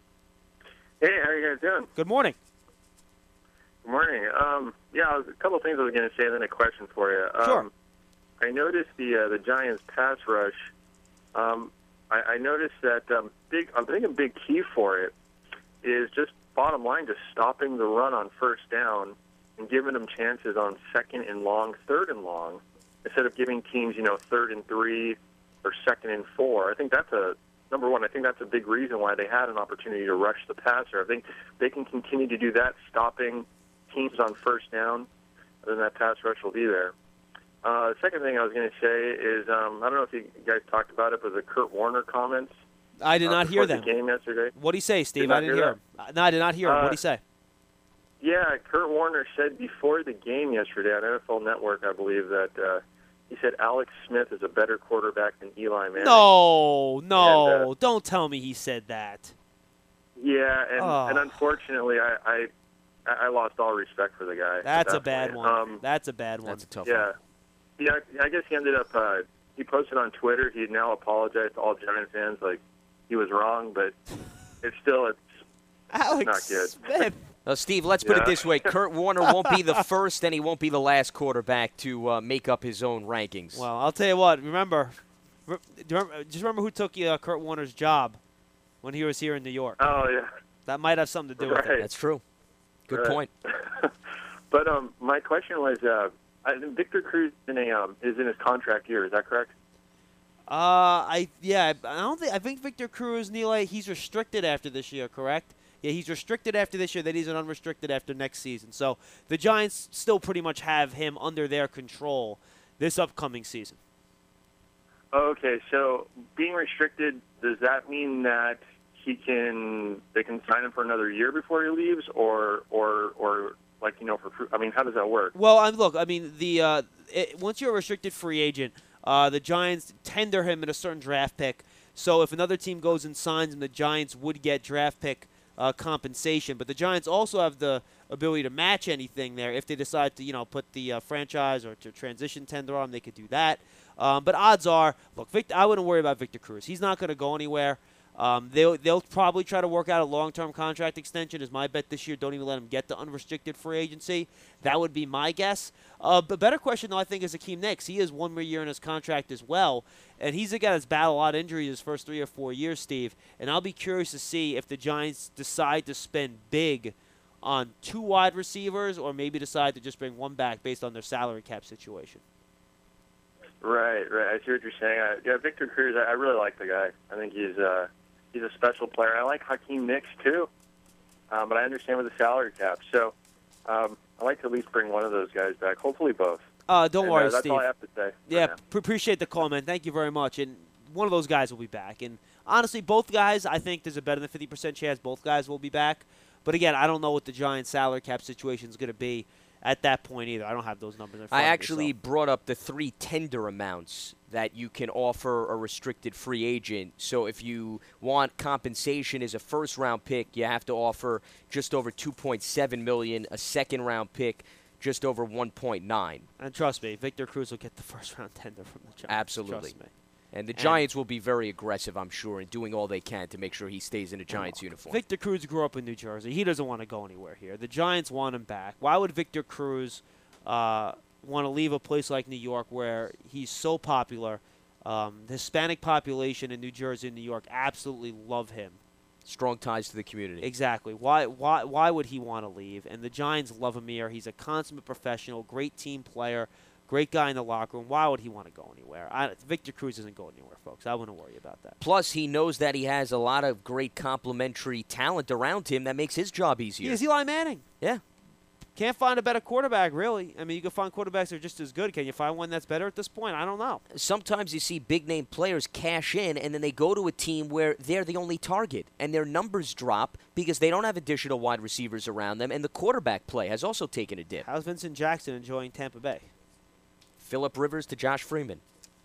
Hey, how you guys doing? Good morning. Good morning. Um, yeah, a couple of things I was going to say, and then a question for you. Um, Sure. I noticed the uh, the Giants pass rush. Um, I, I noticed that um, big. I think a big key for it is just bottom line, just stopping the run on first down and giving them chances on second and long, third and long, instead of giving teams, you know, third and three or second and four. I think that's a number one. I think that's a big reason why they had an opportunity to rush the passer. I think they can continue to do that, stopping teams on first down, then that pass rush will be there. Uh, the second thing I was going to say is, um, I don't know if you guys talked about it, but the Kurt Warner comments. I did uh, not hear before them. The game yesterday. What did he say, Steve? Did not I didn't hear hear him. Uh, No, I did not hear him. Uh, What did he say? Yeah, Kurt Warner said before the game yesterday on N F L Network, I believe, that uh, he said Alex Smith is a better quarterback than Eli Manning. No, no, And, uh, don't tell me he said that. Yeah, and, Oh. and unfortunately, I, I I lost all respect for the guy. at That's a that bad point. one. Um, That's a bad one. That's a tough yeah. one. Yeah, I guess he ended up. Uh, he posted on Twitter. He now apologized to all Giants fans, like he was wrong, but it's still it's, it's not good. Smith. Uh, Steve, let's put Yeah. it this way. Kurt Warner won't be the first, and he won't be the last quarterback to uh, make up his own rankings. Well, I'll tell you what. Remember, re- do you remember just remember who took uh, Kurt Warner's job when he was here in New York. Oh yeah, That might have something to do with Right. it. That's true. Good Right. point. But um, my question was, uh, I think Victor Cruz in a um is in his contract year. Is that correct? Uh, I yeah, I don't think I think Victor Cruz, Neil, he's restricted after this year, correct? Yeah, he's restricted after this year. Then he's an unrestricted after next season. So the Giants still pretty much have him under their control this upcoming season. Okay, so being restricted, does that mean that he can they can sign him for another year before he leaves, or or or like you know for free- I mean, how does that work? Well, I'm, look, I mean, the uh, it, once you're a restricted free agent, uh, the Giants tender him in a certain draft pick. So if another team goes and signs him, the Giants would get draft pick uh, compensation. But the Giants also have the ability to match anything there if they decide to, you know, put the uh, franchise or to transition tender on. They could do that. Um, but odds are, look, Victor, I wouldn't worry about Victor Cruz. He's not going to go anywhere. Um, they'll they'll probably try to work out a long-term contract extension. Is my bet this year. Don't even let him get to unrestricted free agency. That would be my guess. Uh, but better question though, I think, is Akeem Nicks. He has one more year in his contract as well, and he's a guy that's battled a lot of injuries his first three or four years, Steve. And I'll be curious to see if the Giants decide to spend big on two wide receivers, or maybe decide to just bring one back based on their salary cap situation. Right, right. I see what you're saying. I, yeah, Victor Cruz, I, I really like the guy. I think he's uh, he's a special player. I like Hakeem Nicks too, um, but I understand with the salary cap. So um, I like to at least bring one of those guys back. Hopefully both. Uh, don't And, worry, uh, that's Steve. all I have to say. Yeah, p- appreciate the call, man. Thank you very much. And one of those guys will be back. And honestly, both guys, I think there's a better than fifty percent chance both guys will be back. But again, I don't know what the Giants' salary cap situation is going to be at that point either. I don't have those numbers in front I of me, actually so. brought up the three tender amounts that you can offer a restricted free agent. So if you want compensation as a first-round pick, you have to offer just over two point seven million dollars, a second-round pick just over one point nine. And trust me, Victor Cruz will get the first-round tender from the Giants. Absolutely. Trust me. And the And- Giants will be very aggressive, I'm sure, in doing all they can to make sure he stays in a Giants uniform. Victor Cruz grew up in New Jersey. He doesn't want to go anywhere here. The Giants want him back. Why would Victor Cruz uh, want to leave a place like New York where he's so popular? Um, the Hispanic population in New Jersey and New York absolutely love him. Strong ties to the community. Exactly. Why, why, why would he want to leave? And the Giants love him here. He's a consummate professional, great team player, great guy in the locker room. Why would he want to go anywhere? I, Victor Cruz isn't going anywhere, folks. I wouldn't worry about that. Plus, he knows that he has a lot of great complementary talent around him that makes his job easier. He's Eli Manning. Yeah. Can't find a better quarterback, really. I mean, you can find quarterbacks that are just as good. Can you find one that's better at this point? I don't know. Sometimes you see big-name players cash in, and then they go to a team where they're the only target, and their numbers drop because they don't have additional wide receivers around them, and the quarterback play has also taken a dip. How's Vincent Jackson enjoying Tampa Bay? Phillip Rivers to Josh Freeman.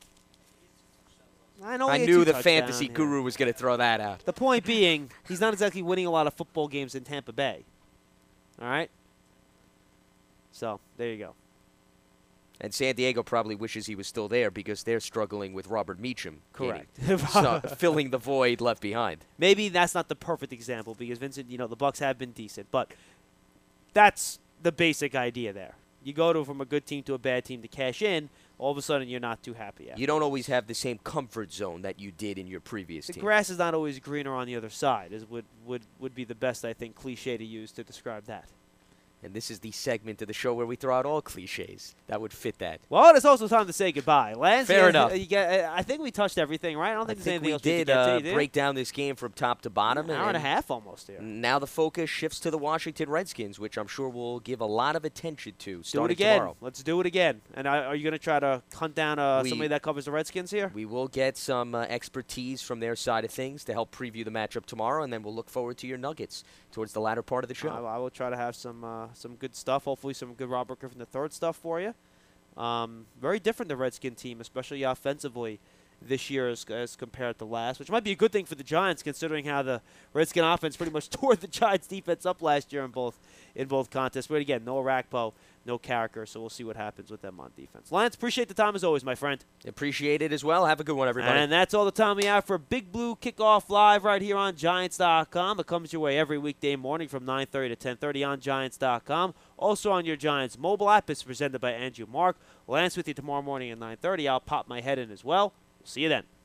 I know. I he had knew two the touchdowns, fantasy yeah. guru was going to throw that out. The point being, he's not exactly winning a lot of football games in Tampa Bay. All right? So, there you go. And San Diego probably wishes he was still there because they're struggling with Robert Meacham. Correct. getting- so, filling the void left behind. Maybe that's not the perfect example because Vincent, you know, the Bucks have been decent, but that's the basic idea there. You go to from a good team to a bad team to cash in, all of a sudden you're not too happy. After. You don't always have the same comfort zone that you did in your previous The team. grass is not always greener on the other side, is would, would, would be the best, I think, cliche to use to describe that. And this is the segment of the show where we throw out all cliches. That would fit that. Well, it's also time to say goodbye. Lance, Fair you, enough. You get, I think we touched everything, right? I don't I think there's think anything we else we did could get uh, to. You did? break down this game from top to bottom. An hour and a half almost here. Now the focus shifts to the Washington Redskins, which I'm sure we'll give a lot of attention to Do it starting again. tomorrow. Let's do it again. And uh, are you going to try to hunt down uh, We- somebody that covers the Redskins here? We will get some uh, expertise from their side of things to help preview the matchup tomorrow, and then we'll look forward to your nuggets towards the latter part of the show. I, I will try to have some uh, some good stuff. Hopefully, some good Robert Griffin the third stuff for you. Um, very different the Redskin team, especially offensively this year as, as compared to last, which might be a good thing for the Giants, considering how the Redskin offense pretty much tore the Giants defense up last year in both in both contests. But again, Noah Rakpo no character. So we'll see what happens with them on defense. Lance, appreciate the time as always, my friend. Appreciate it as well. Have a good one, everybody. And that's all the time we have for Big Blue Kickoff Live right here on Giants dot com. It comes your way every weekday morning from nine thirty to ten thirty on Giants dot com. Also on your Giants mobile app. It's presented by Andrew Mark. Lance with you tomorrow morning at nine thirty. I'll pop my head in as well. We'll see you then.